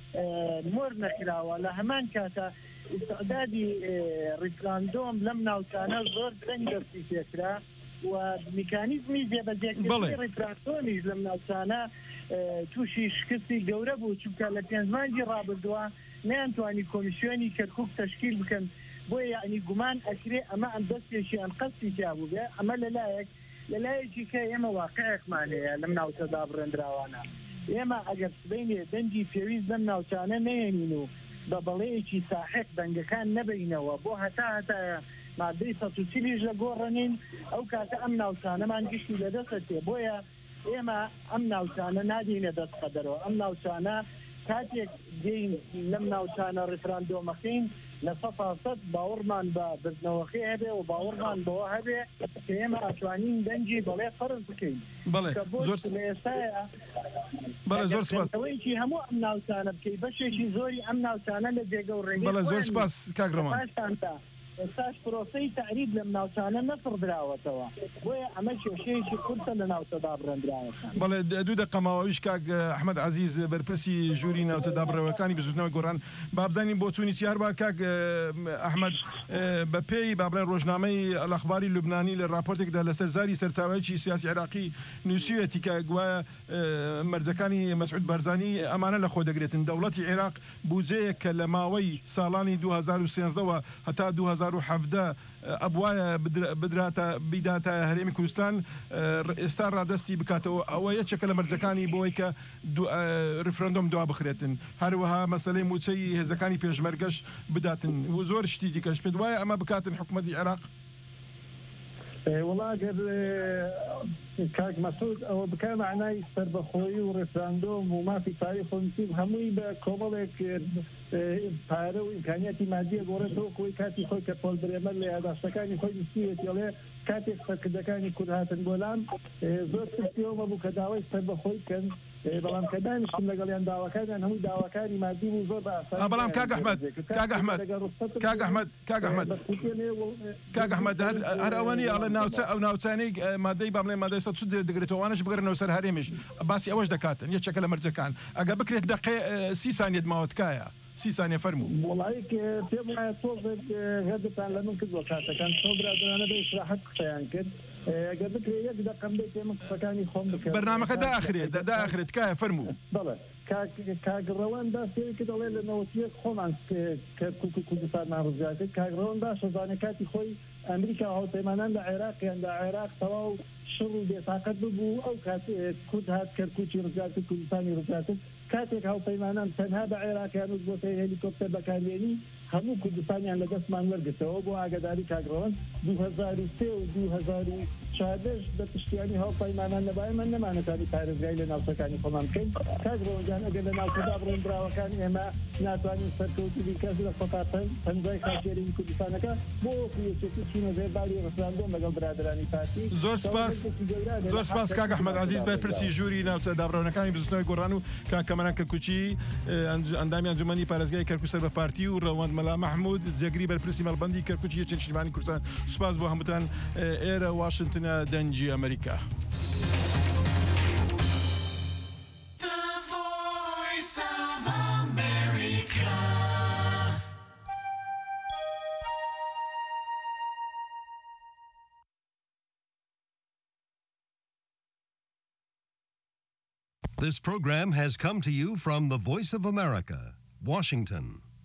R: مۆر نەخراوە لە هەمان کاتە ئستعدادی ریفراندۆم لەم ناوچانە زۆر درەنگ دەستی پێکرا و میکانیزمی جێبەجێکردنی ریفراندۆمیش لەم ناوچانە تووشی شکستی گەورە بوو چونکە لە پێنج مانگی ڕابردووە نەیانتوانی کۆمیسیۆنی کەرکووک تەشکیل بکەن بۆ یعنی گومان ئەکرێ ئەمە ئەم دەستێکی ئەم قەستی تیا بوو بێ ئەمە لەلایەک لەلایەکی کە ئێمە واقعێکمان هەیە لەم ناوچەدا بڕێنراوانە ئێمە ئەگەر سبەینێ دەنگی پێویست لەم ناوچانە نەهێنین و بە بەڵەیەکی ساحق دەنگەکان نەبینەوە بۆ هەتا هەتایە مادەی سەد و چلیش لە گۆڕەنین ئەو کاتە ئەم ناوچانەمان گشتی لەدەستە تێ بۆیە ئێمە ئەم ناوچانە نادینە دەست قەدەرەوە ئەم ناوچانە کاتێک دێین لەم ناوچانە ڕفراندۆمەکەین لە سەد باوەڕمان بە بردنەوەخی هەبێ و باوەڕمان بەوە هەبێ کە ئێمە ئەتوانین دەنگی بەڵێ فەرز بکەین
P: زۆر
R: لە ئێستاە
P: بەڵێ زۆر سپاس
R: ئەوەیکی هەموو ئەم ناوچانە بکەی بەشێکی زۆری ئەم ناوچانە لە جێگە و ڕێگەی
P: بەڵێ زۆر سپاس کاگڕەمان
R: ئێستاش پرۆسەی تعریب لەم ناوچانە نەسڕدراوەتەوە بۆیە ئەمە کێشەیەکی قورتە لە ناوچەدا بڕێنراوەکان
P: بەڵێ دوو دەقەماوەویش کاک ئەحمەد عەزیز بەرپرسی ژووری ناوچەدا بڕێوەکانی بزوتنەوەی گۆڕان با بزانین بۆ چوونی چیار با کاک ئەحمەد بە پێی با بڵێن ڕۆژنامەی ئەخباری لوبنانی لە راپۆرتێکدا لەسەر زاری سەرچاوەیەکی سیاسی عێراقی نووسیوێتی کە گوایە مەرجەکانی مەسعود بەرزانی ئەمانە لە خۆ دەگرێتن دەوڵەتی عێراق بودجەیەک کە لە ماوەی ساڵانی دوو هەزار و سێنزدەوە هەتا دوو هەزار و حەڤدە ئەبوایە بدراتە بیداتە هەرێمی کوردستان ئێستا ڕادستی بکاتەوە ئەوە یەکێکە لە مەرجەکانی بۆی کە ریفرەندۆم دوا بخرێتن هەروەها مەسەلەی موچەی هێزەکانی پێشمەرگەش بداتن و زۆر شتی دیکەش پێ وایە ئەمە بکاتن حکوومەتی عێراق
R: وڵا گەر کاک مەسعود ئەوە بکە معنای سەربەخۆیی و ڕێفراندۆم و مافی تاریخ و نووسین هەمووی بە کۆمەڵێک پارە و ئیمکانیەتی مادیە گۆڕێتەوە کۆی کاتی خۆی کە پۆل برێمەر لە یادداشتەکانی خۆی نووسیوێتی ئەڵێ کاتێک سەرکردەکانی کورد هاتن بۆلام زۆر ترسیەوە بوو کە داوای سەربەخۆی بکەن بەڵام کە دانیشتن لەگەڵیان داواکاریان هەموو داواکاری مادی بوو زۆر بە
P: بەڵام کاک ئەحمەد کاک ئەحمەد کاک ئەحمەد کاک ئەحمەد کاک ئەحمەد هەر ئەوەنی ئەڵێ ناوچە ئەو ناوچانەی مادەی با بڵێن مادەی سەد دەگرێتەوەوانش بگەڕنەوە سەر هەرێمیش باسی ئەوەش دەکاتن یەکێکە لە مەرجەکان ئەگە بکرێت دقێ سی سانیەت ماوەتکایە سی سانیە فەرموو
R: وڵایی پێم وایە تۆ غەدتان لە من کردوە کاتەکان تۆ برادرانە بە ئیسراحەت قسەیان کرد ئەگەر بکرێت یەک دەقەم بێت ئێمە قسەکانی خۆم بکەم
P: بەرنامەکە داخرێت داخرێت کایە فەرموو
R: بەڵێ کاگڕەوەن داسێکی دەڵێ لە نەوەتیەک خۆمان کەرکووک و کوردستان ناڕزگار کرد کاگڕەوەن دا شەزانە کاتی خۆی ئەمریکا هاوپەیمانان لە عێراقیان لە عێراق تەواو شڕ و بێتاقەت ببوو ئەو کات کورد هات کەرکووکی ڕزگار کرد کوردستانی ڕزگار کرد کاتێک هاوپەیمانان تەنها بە عێراقیان و بۆ هێلیکۆپتەر بەکارهێنی هەموو کوردستانیان لە دەستمان وەرگرتەوە بۆ ئاگاداری کاگڕەوەن دوو هەزار و سێ و دوو هەزار و چواردەش بە پشتیوانی هاوپەیمانان لەبایە من نەمانەتانی پارێزگای لە ناوچەکانی خۆمان بکەین کاگڕەوەجان ئەگەر لە ناوچەدا بڕێنراوەکان ئێمە ناتوانین سەرکەوتی بیکەس لە سەتا پەنجای خاکێرەی کوردستانەکە بۆ یەکێتی چینە ژێرباری ڕفراندۆم لەگەڵ برادرانی پارتی
P: زۆر سپاس زۆر سپاس کاک ئەحمەد عەزیز بەرپرسی ژووری ناوچە دابڕەوەنەکانی بزوتنەوەی گۆڕان و کاکەمەران کەرکووچی ئەندامی ئەنجومەنی پارێزگای کەرکووک سەر بە پارتی و ڕەوەند مەلا مەحموود جێگری بەرپرسی مەڵبەندی کەرکووکی یەکێتی نیشتیمانی کوردستان سوپاس بۆ هەمووتان ئێرە واشنگتنە دەنجی ئەمریکا.
S: This program has come to you from the Voice of America, Washington.